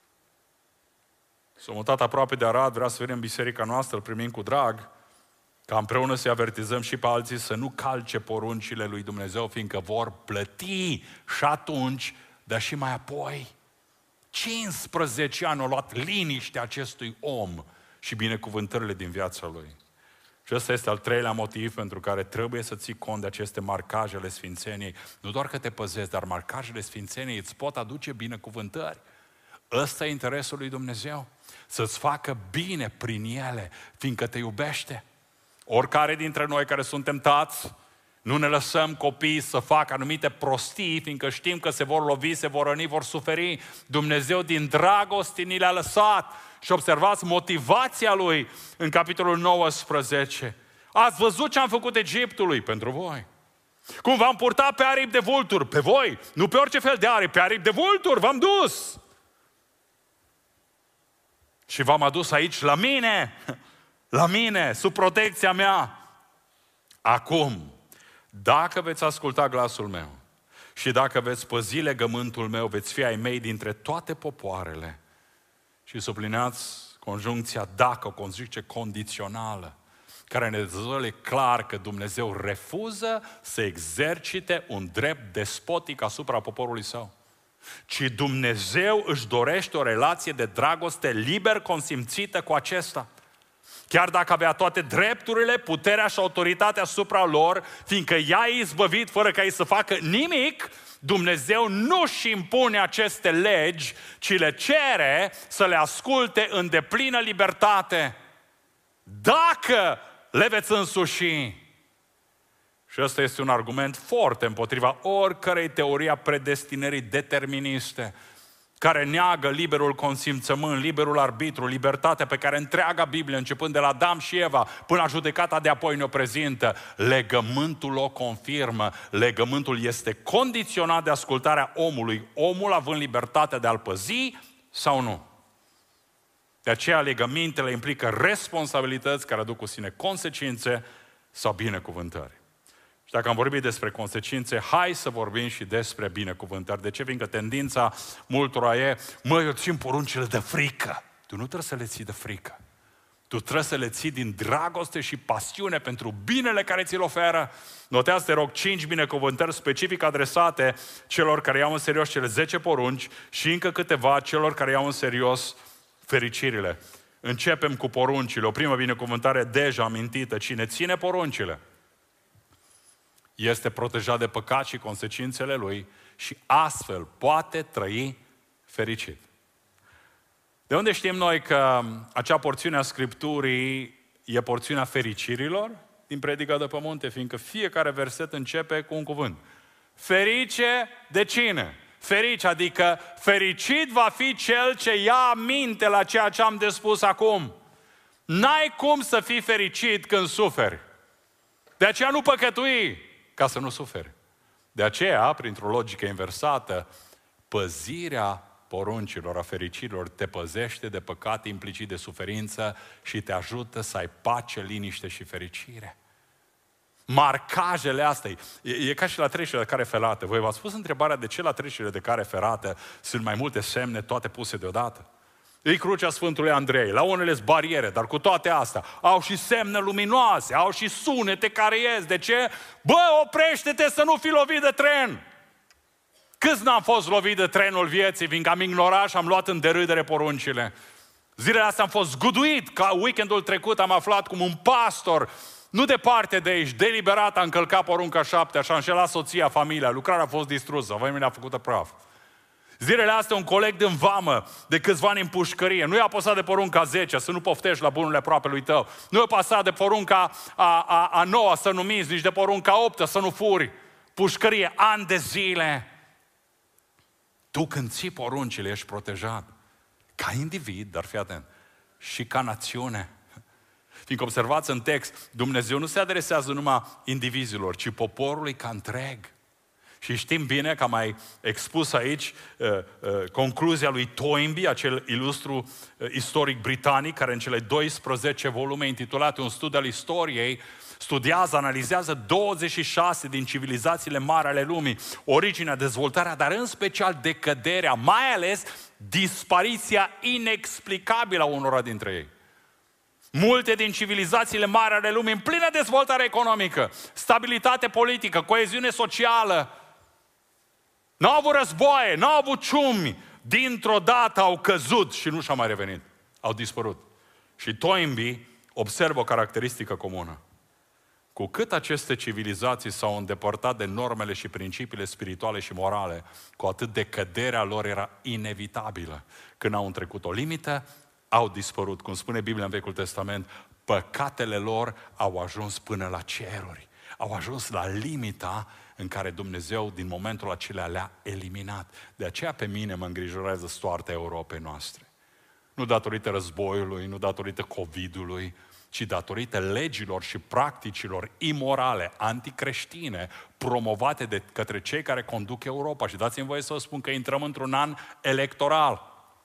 S1: S-a mutat aproape de Arad, vrea să venim în biserica noastră, îl primim cu drag, ca împreună să-i avertizăm și pe alții să nu calce poruncile lui Dumnezeu, fiindcă vor plăti și atunci, dar și mai apoi. cincisprezece ani au luat liniștea acestui om și binecuvântările din viața lui. Și ăsta este al treilea motiv pentru care trebuie să ții cont de aceste marcaje ale Sfințeniei. Nu doar că te păzezi, dar marcajele Sfințeniei îți pot aduce binecuvântări. Ăsta e interesul lui Dumnezeu. Să-ți facă bine prin ele, fiindcă te iubește. Oricare dintre noi care suntem tați, nu ne lăsăm copiii să facă anumite prostii, fiindcă știm că se vor lovi, se vor răni, vor suferi. Dumnezeu din dragoste ni le-a lăsat. Și observați motivația Lui în capitolul nouăsprezece. Ați văzut ce am făcut Egiptului pentru voi. Cum v-am purtat pe aripi de vulturi, pe voi. Nu pe orice fel de aripi, pe aripi de vulturi v-am dus. Și v-am adus aici la mine, la mine, sub protecția mea. Acum, dacă veți asculta glasul meu și dacă veți păzi legământul meu, veți fi ai mei dintre toate popoarele. Și sublineați conjuncția dacă, o conjuncție condițională, care ne dezvăluie clar că Dumnezeu refuză să exercite un drept despotic asupra poporului său. Ci Dumnezeu își dorește o relație de dragoste liber consimțită cu acesta. Chiar dacă avea toate drepturile, puterea și autoritatea asupra lor, fiindcă ea e izbăvit fără ca ei să facă nimic, Dumnezeu nu își impune aceste legi, ci le cere să le asculte în deplină libertate. Dacă le veți însuși. Și ăsta este un argument foarte împotriva oricărei teorii a predestinării deterministe. care neagă liberul consimțământ, liberul arbitru, libertatea pe care întreaga Biblie, începând de la Adam și Eva, până la judecata de apoi ne-o prezintă, legământul o confirmă. Legământul este condiționat de ascultarea omului, omul având libertatea de a-l păzi sau nu. De aceea legămintele implică responsabilități care aduc cu sine consecințe sau binecuvântări. Și dacă am vorbit despre consecințe, hai să vorbim și despre binecuvântări. De ce? Fiindcă tendința multora e, mă, eu țin poruncile de frică. Tu nu trebuie să le ții de frică. Tu trebuie să le ții din dragoste și pasiune pentru binele care ți-l oferă. Notează, te rog, cinci binecuvântări specific adresate celor care iau în serios cele zece porunci și încă câteva celor care iau în serios fericirile. Începem cu poruncile. O primă binecuvântare deja amintită. Cine ține poruncile este protejat de păcat și consecințele lui și astfel poate trăi fericit. De unde știm noi că acea porțiune a Scripturii e porțiunea fericirilor din Predica de pe munte, fiindcă fiecare verset începe cu un cuvânt. Ferice de cine? Ferice, adică fericit va fi cel ce ia aminte la ceea ce am de spus acum. N-ai cum să fii fericit când suferi. De aceea nu păcătui ca să nu suferi. De aceea, printr-o logică inversată, păzirea poruncilor, a fericirilor, te păzește de păcat implicit de suferință și te ajută să ai pace, liniște și fericire. Marcajele astea, e, e ca și la trecerile de care ferată. Voi v-ați pus întrebarea de ce la trecerile de care ferată sunt mai multe semne, toate puse deodată? E crucea Sfântului Andrei, la unele sunt bariere, dar cu toate astea au și semne luminoase, au și sunete care ies. De ce? Bă, oprește-te să nu fii lovit de tren! Câți n-am fost lovit de trenul vieții, fiindcă am ignorat și am luat în derâdere poruncile? Zilele astea am fost zguduit, ca weekendul trecut am aflat cum un pastor, nu departe de aici, deliberat a încălcat porunca șapte, și a înșelat soția, familia, lucrarea a fost distrusă, familia a făcută praf. Zilele astea un coleg din vamă, de câțiva ani în pușcărie, nu i-a pasat de porunca zece, să nu poftești la bunurile aproapelui tău. Nu i-a pasat de porunca a, a, a noua, să nu minți, nici de porunca optă, să nu furi. Pușcărie, ani de zile. Tu când ții poruncile ești protejat. Ca individ, dar fii atent, și ca națiune. Fiindcă observați în text, Dumnezeu nu se adresează numai indivizilor, ci poporului ca întreg. Și știm bine că am mai expus aici uh, uh, concluzia lui Toynbee, acel ilustru uh, istoric britanic, care în cele doisprezece volume intitulate Un studiu al istoriei, studiază, analizează douăzeci și șase din civilizațiile mari ale lumii, originea, dezvoltarea, dar în special decăderea, mai ales dispariția inexplicabilă a unora dintre ei. Multe din civilizațiile mari ale lumii în plină dezvoltare economică, stabilitate politică, coeziune socială, n-au avut războaie, n-au avut ciumi, dintr-o dată au căzut și nu și-au mai revenit. Au dispărut. Și Toynbee observă o caracteristică comună. Cu cât aceste civilizații s-au îndepărtat de normele și principiile spirituale și morale, cu atât decăderea lor era inevitabilă. Când au întrecut o limită, au dispărut. Cum spune Biblia în Vechiul Testament, păcatele lor au ajuns până la ceruri. Au ajuns la limita în care Dumnezeu din momentul acela le-a eliminat. De aceea pe mine mă îngrijorează soarta Europei noastre. Nu datorită războiului, nu datorită COVID-ului, ci datorită legilor și practicilor imorale, anticreștine, promovate de către cei care conduc Europa. Și dați-mi voie să vă spun că intrăm într-un an electoral.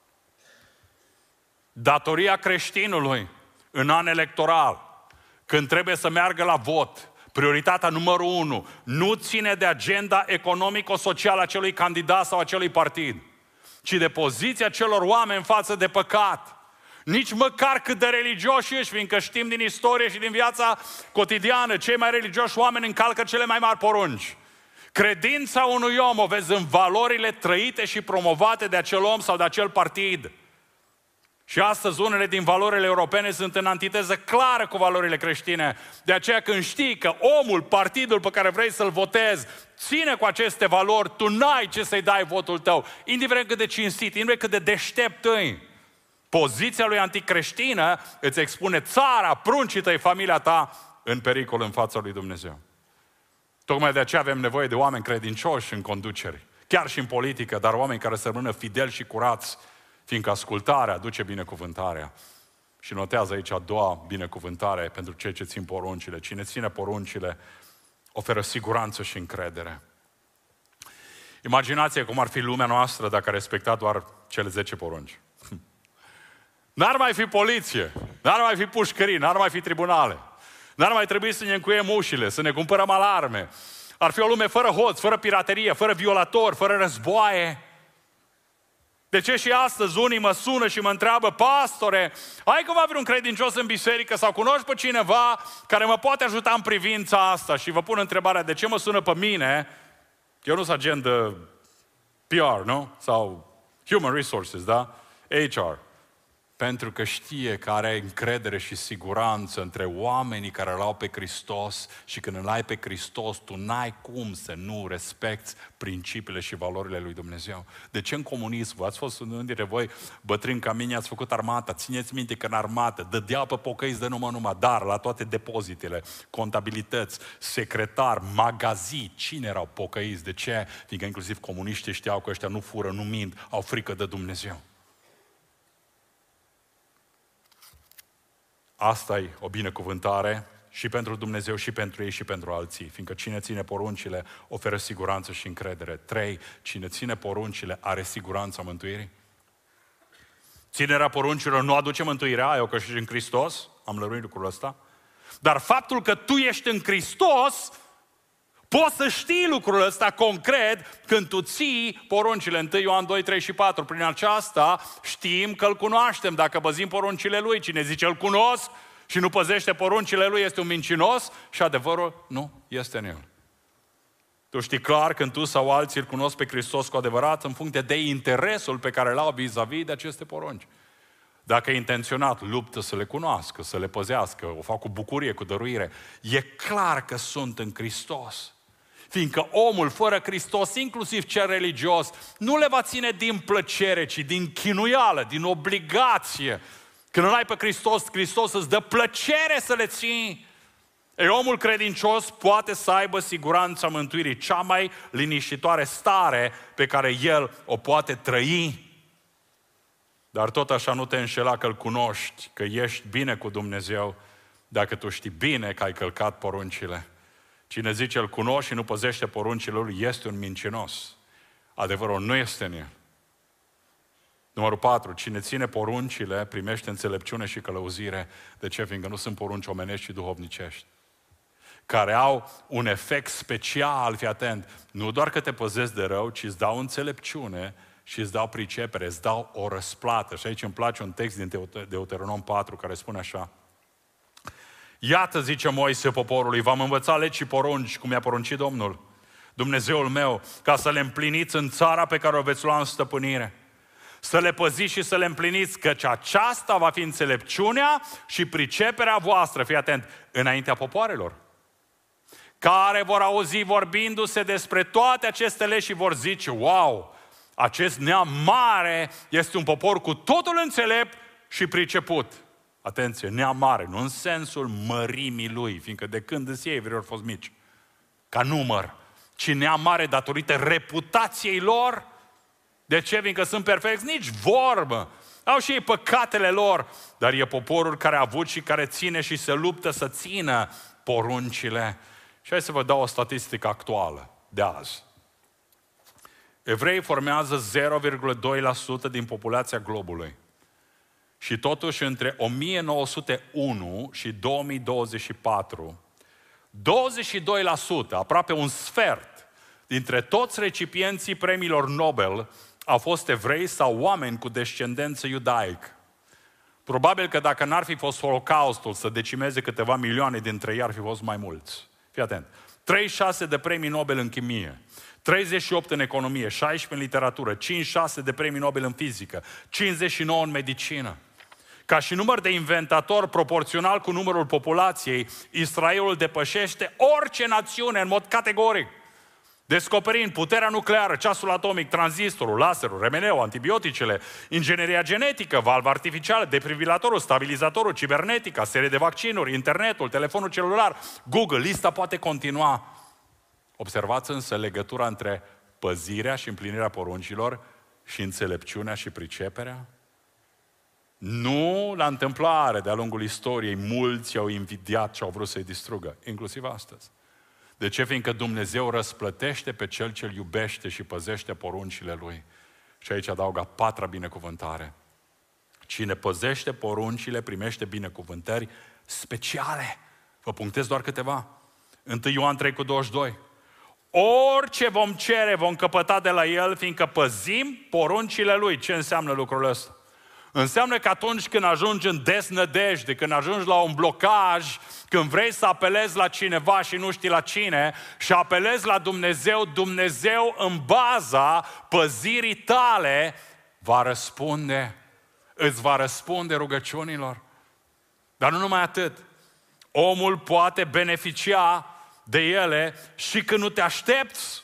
S1: Datoria creștinului în an electoral, când trebuie să meargă la vot, prioritatea numărul unu, nu ține de agenda economico-socială a celui candidat sau a celui partid, ci de poziția celor oameni față de păcat. Nici măcar cât de religioși ești, fiindcă știm din istorie și din viața cotidiană, cei mai religioși oameni încalcă cele mai mari porunci. Credința unui om o vezi în valorile trăite și promovate de acel om sau de acel partid. Și astăzi unele din valorile europene sunt în antiteză clară cu valorile creștine. De aceea când știi că omul, partidul pe care vrei să-l votezi, ține cu aceste valori, tu n-ai ce să-i dai votul tău, indiferent cât de cinstit, indiferent cât de deștept îi. Poziția lui anticreștină îți expune țara, pruncii tăi, familia ta în pericol în fața lui Dumnezeu. Tocmai de aceea avem nevoie de oameni credincioși în conducere. chiar și în politică, dar oameni care să rămână fideli și curați, fiindcă ascultarea aduce binecuvântarea. Și notează aici a doua binecuvântare pentru cei ce țin poruncile. Cine ține poruncile oferă siguranță și încredere. Imaginați cum ar fi lumea noastră dacă respecta doar cele zece porunci. N-ar mai fi poliție, n-ar mai fi pușcării, n-ar mai fi tribunale. N-ar mai trebui să ne încuiem ușile, să ne cumpărăm alarme. Ar fi o lume fără hoți, fără piraterie, fără violatori, fără războaie. De ce și astăzi unii mă sună și mă întreabă: pastore, ai cumva vreun credincios în biserică sau cunoști pe cineva care mă poate ajuta în privința asta? Și vă pun întrebarea: de ce mă sună pe mine? Eu nu sunt agent de P R, nu? Sau Human Resources, da? H R. Pentru că știe că are încredere și siguranță între oamenii care îl au pe Hristos și când îl ai pe Hristos, tu n-ai cum să nu respecti principiile și valorile lui Dumnezeu. De ce în comunism, ați fost unul dintre voi bătrâni ca mine, ați făcut armata, țineți minte că în armată dădea pe pocăiți de numai numai, dar la toate depozitele, contabilități, secretar, magazii, cine erau pocăiți? De ce? Fiindcă inclusiv comuniștii știau că ăștia nu fură, nu mint, au frică de Dumnezeu. Asta e o binecuvântare și pentru Dumnezeu, și pentru ei, și pentru alții. Fiindcă cine ține poruncile oferă siguranță și încredere. Trei, cine ține poruncile are siguranța mântuirii. Ținerea poruncilor nu aduce mântuirea, ai o că ești în Hristos, am lămurit lucrul ăsta. Dar faptul că tu ești în Hristos, poți să știi lucrul ăsta concret când tu ții poruncile. întâi Ioan doi, trei și patru. Prin aceasta știm că îl cunoaștem dacă păzim poruncile lui. Cine zice îl cunosc și nu păzește poruncile lui este un mincinos și adevărul nu este în el. Tu știi clar când tu sau alții îl cunosc pe Hristos cu adevărat în funcție de interesul pe care l-au vis-a-vis de aceste porunci. Dacă e intenționat, luptă să le cunoască, să le păzească, o fac cu bucurie, cu dăruire. E clar că sunt în Hristos. Fiindcă omul fără Hristos, inclusiv cel religios, nu le va ține din plăcere, ci din chinuială, din obligație. Când îl ai pe Hristos, Hristos îți dă plăcere să le ții. E, omul credincios poate să aibă siguranța mântuirii, cea mai liniștitoare stare pe care el o poate trăi. Dar tot așa nu te înșela că îl cunoști, că ești bine cu Dumnezeu, dacă tu știi bine că ai călcat poruncile. Cine zice îl cunoști și nu păzește poruncile lui este un mincinos. Adevărul nu este în el. Numărul patru. Cine ține poruncile primește înțelepciune și călăuzire. De ce? Fiindcă nu sunt porunci omenești și duhovnicești, care au un efect special, fii atent, nu doar că te păzesc de rău, ci îți dau înțelepciune și îți dau pricepere, îți dau o răsplată. Și aici îmi place un text din Deuteronom patru care spune așa: iată, zice Moise poporului, v-am învățat legi și porunci, cum i-a poruncit Domnul, Dumnezeul meu, ca să le împliniți în țara pe care o veți lua în stăpânire. Să le păziți și să le împliniți, căci aceasta va fi înțelepciunea și priceperea voastră, fii atent, înaintea popoarelor, care vor auzi vorbindu-se despre toate aceste legi și vor zice: wow, acest neam mare este un popor cu totul înțelept și priceput. Atenție, neam mare, nu în sensul mărimii lui, fiindcă de când îți ei vreau fost mici, ca număr, ci neam mare datorită reputației lor. De ce? Fiindcă sunt perfecți? Nici vorbă. Au și ei păcatele lor, dar e poporul care a avut și care ține și se luptă să țină poruncile. Și hai să vă dau o statistică actuală de azi. Evreii formează zero virgulă doi la sută din populația globului. Și totuși, între o mie nouă sute unu și două mii douăzeci și patru, douăzeci și doi la sută, aproape un sfert, dintre toți recipienții premiilor Nobel au fost evrei sau oameni cu descendență iudaică. Probabil că dacă n-ar fi fost Holocaustul să decimeze câteva milioane dintre ei, ar fi fost mai mulți. Fii atent. treizeci și șase de premii Nobel în chimie, treizeci și opt în economie, șaisprezece în literatură, cincizeci și șase de premii Nobel în fizică, cincizeci și nouă în medicină. Ca și număr de inventatori proporțional cu numărul populației, Israelul depășește orice națiune în mod categoric. Descoperind puterea nucleară, ceasul atomic, tranzistorul, laserul, remeneu, antibioticele, ingineria genetică, valva artificială, defibrilatorul, stabilizatorul, cibernetica, serie de vaccinuri, internetul, telefonul celular, Google, lista poate continua. Observați însă legătura între păzirea și împlinirea poruncilor și înțelepciunea și priceperea? Nu la întâmplare, de-a lungul istoriei, mulți au invidiat și au vrut să-i distrugă, inclusiv astăzi. De ce? Fiindcă Dumnezeu răsplătește pe cel ce-L iubește și păzește poruncile Lui. Și aici adaugă a patra binecuvântare. Cine păzește poruncile primește binecuvântări speciale. Vă punctez doar câteva. întâi Ioan trei cu douăzeci și doi. Orice vom cere, vom căpăta de la El, fiindcă păzim poruncile Lui. Ce înseamnă lucrul ăsta? Înseamnă că atunci când ajungi în deznădejde, când ajungi la un blocaj, când vrei să apelezi la cineva și nu știi la cine și apelezi la Dumnezeu, Dumnezeu în baza păzirii tale va răspunde, îți va răspunde rugăciunilor. Dar nu numai atât. Omul poate beneficia de ele și când nu te aștepți.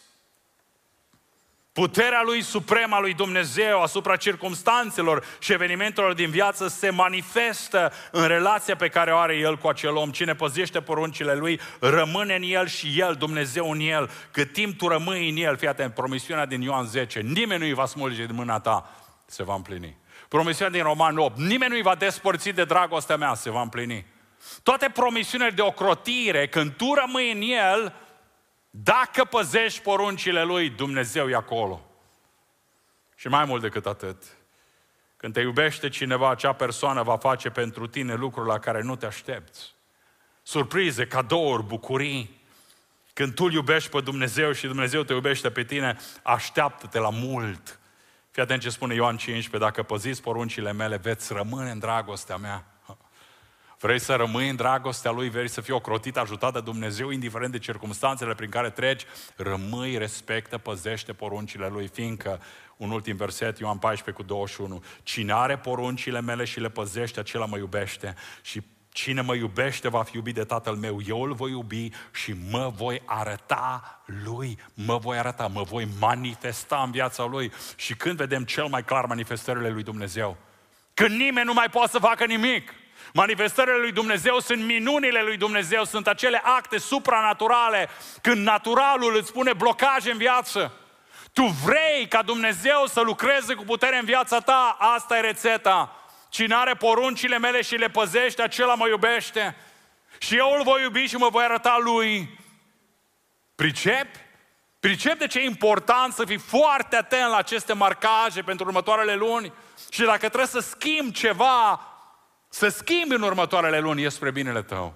S1: Puterea lui supremă a lui Dumnezeu asupra circumstanțelor și evenimentelor din viață se manifestă în relația pe care o are El cu acel om. Cine păzește poruncile Lui, rămâne în El și El, Dumnezeu în El. Cât timp tu rămâi în El, fii atent, promisiunea din Ioan zece, nimeni nu îi va smulge din mâna ta, se va împlini. Promisiunea din Roman opt, nimeni nu îi va despărți de dragostea mea, se va împlini. Toate promisiunile de ocrotire, când tu rămâi în El, dacă păzești poruncile Lui, Dumnezeu e acolo. Și mai mult decât atât, când te iubește cineva, acea persoană va face pentru tine lucruri la care nu te aștepți. Surprize, cadouri, bucurii. Când tu îl iubești pe Dumnezeu și Dumnezeu te iubește pe tine, așteaptă-te la mult. Fii atent ce spune Ioan cincisprezece, dacă păziți poruncile mele, veți rămâne în dragostea mea. Vrei să rămâi în dragostea Lui, vrei să fii ocrotit, ajutat de Dumnezeu, indiferent de circumstanțele prin care treci, rămâi, respectă, păzește poruncile Lui, fiindcă, un ultim verset, Ioan paisprezece cu douăzeci și unu, cine are poruncile mele și le păzește, acela mă iubește și cine mă iubește va fi iubit de Tatăl meu, eu îl voi iubi și mă voi arăta Lui, mă voi arăta, mă voi manifesta în viața Lui. Și când vedem cel mai clar manifestările Lui Dumnezeu? Când nimeni nu mai poate să facă nimic. Manifestările lui Dumnezeu sunt minunile lui Dumnezeu, sunt acele acte supranaturale, când naturalul îți pune blocaje în viață. Tu vrei ca Dumnezeu să lucreze cu putere în viața ta, asta e rețeta. Cine are poruncile mele și le păzește, acela mă iubește. Și eu îl voi iubi și mă voi arăta lui. Pricepi? Pricep de ce e important să fii foarte atent la aceste marcaje pentru următoarele luni? Și dacă trebuie să schimbi ceva, să schimbi în următoarele luni, e spre binele tău.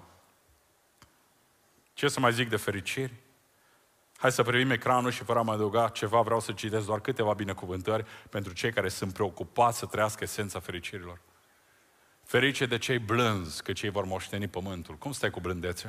S1: Ce să mai zic de fericiri? Hai să privim ecranul și fără a mă adăuga ceva, vreau să citesc doar câteva binecuvântări pentru cei care sunt preocupați să trăiască esența fericirilor. Ferice de cei blânzi, că cei vor moșteni pământul. Cum stai cu blândețea?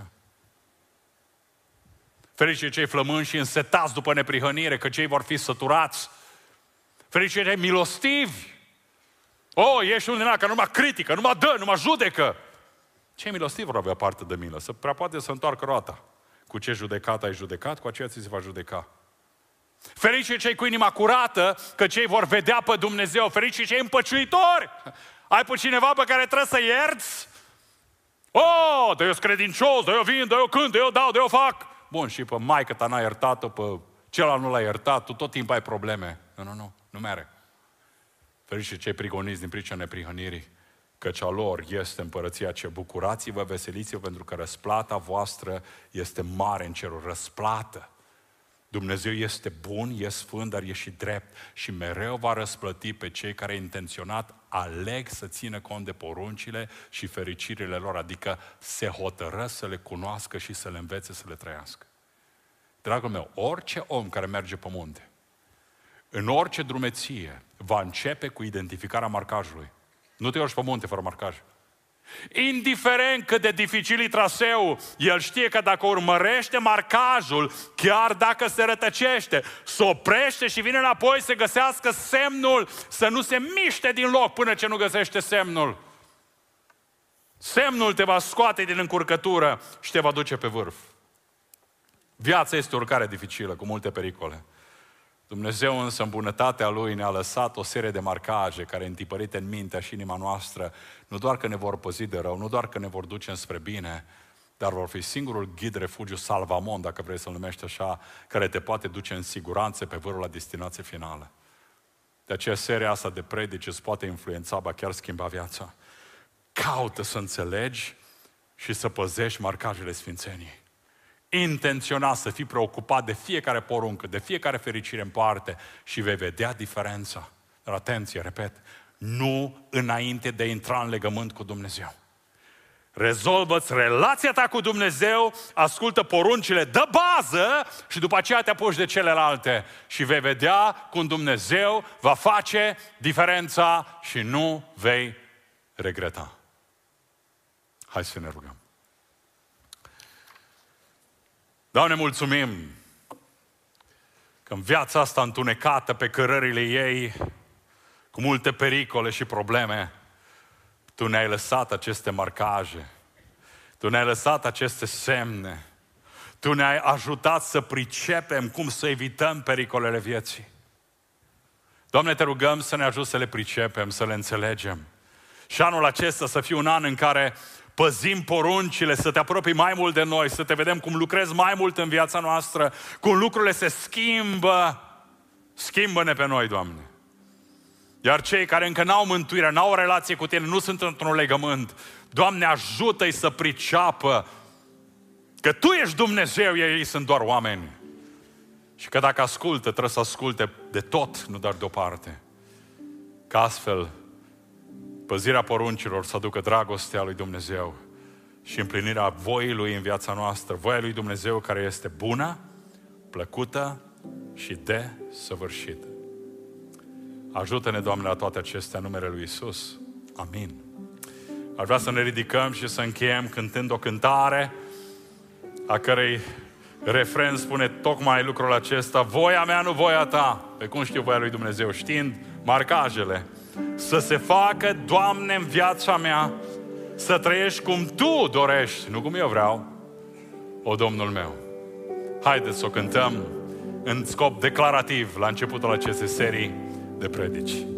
S1: Ferice de cei flămânzi și însetați după neprihănire, că cei vor fi săturați. Ferice de milostivi. Oh, ești unul din ăla, că numai critică, numai dă, numai judecă. Cei milostivi vor avea parte de milă, să prea poate să întoarcă roata. Cu ce judecat ai judecat, cu aceea ți se va judeca. Ferice cei cu inima curată, că cei vor vedea pe Dumnezeu. Ferice cei împăciuitori. Ai pe cineva pe care trebuie să ierți? Oh, de eu sunt credincios, de eu vin, de eu cânt, de eu dau, de eu fac. Bun, și pe maică ta n-a iertat-o, pe celălalt nu l-a iertat, tu tot timpul ai probleme. Nu, nu, nu, nu mere. Ferice cei prigoniți din pricina neprihănirii, căci a lor este împărăția ce bucurați-vă, veseliți-vă, pentru că răsplata voastră este mare în cerul. Răsplată. Dumnezeu este bun, e sfânt, dar e și drept și mereu va răsplăti pe cei care intenționat aleg să țină cont de poruncile și fericirile lor, adică se hotără să le cunoască și să le învețe să le trăiască. Dragul meu, orice om care merge pe munte, în orice drumeție, va începe cu identificarea marcajului. Nu te urci pe munte fără marcaj. Indiferent cât de dificil e traseul, el știe că dacă urmărește marcajul, chiar dacă se rătăcește, se oprește și vine înapoi să găsească semnul, să nu se miște din loc până ce nu găsește semnul. Semnul te va scoate din încurcătură și te va duce pe vârf. Viața este o urcare dificilă, cu multe pericole. Dumnezeu însă în bunătatea Lui ne-a lăsat o serie de marcaje care întipărite în mintea și inima noastră, nu doar că ne vor păzi de rău, nu doar că ne vor duce înspre bine, dar vor fi singurul ghid, refugiu, salvamont, dacă vrei să-l numești așa, care te poate duce în siguranță pe vârful la destinație finală. De aceea seria asta de predici îți poate influența, ba chiar schimba viața. Caută să înțelegi și să păzești marcajele sfințeniei. Intenționa să fii preocupat de fiecare poruncă, de fiecare fericire în parte și vei vedea diferența. Dar atenție, repet, nu înainte de a intra în legământ cu Dumnezeu. Rezolvă-ți relația ta cu Dumnezeu, ascultă poruncile de bază și după aceea te apuci de celelalte și vei vedea cum Dumnezeu va face diferența și nu vei regreta. Hai să ne rugăm. Doamne, mulțumim că în viața asta întunecată pe cărările ei, cu multe pericole și probleme, Tu ne-ai lăsat aceste marcaje, Tu ne-ai lăsat aceste semne, Tu ne-ai ajutat să pricepem cum să evităm pericolele vieții. Doamne, Te rugăm să ne ajut să le pricepem, să le înțelegem. Și anul acesta să fie un an în care păzim poruncile, să Te apropii mai mult de noi, să Te vedem cum lucrezi mai mult în viața noastră, cum lucrurile se schimbă. Schimbă-ne pe noi, Doamne. Iar cei care încă n-au mântuirea, n-au o relație cu Tine, nu sunt într-un legământ, Doamne, ajută-i să priceapă că Tu ești Dumnezeu, ei sunt doar oameni. Și că dacă ascultă, trebuie să asculte de tot, nu doar de o parte. Că astfel păzirea poruncilor să aducă dragostea lui Dumnezeu și împlinirea voii Lui în viața noastră, voia lui Dumnezeu care este bună, plăcută și desăvârșită. Ajută-ne, Doamne, la toate acestea în numele Lui Iisus. Amin. Aș vrea să ne ridicăm și să încheiem cântând o cântare a cărei refren spune tocmai lucrul acesta: voia mea, nu voia ta. Pe cum știu voia lui Dumnezeu? Știind marcajele. Să se facă, Doamne, în viața mea, să trăiești cum Tu dorești, nu cum eu vreau, o Domnul meu. Haideți să o cântăm în scop declarativ la începutul acestei serii de predici.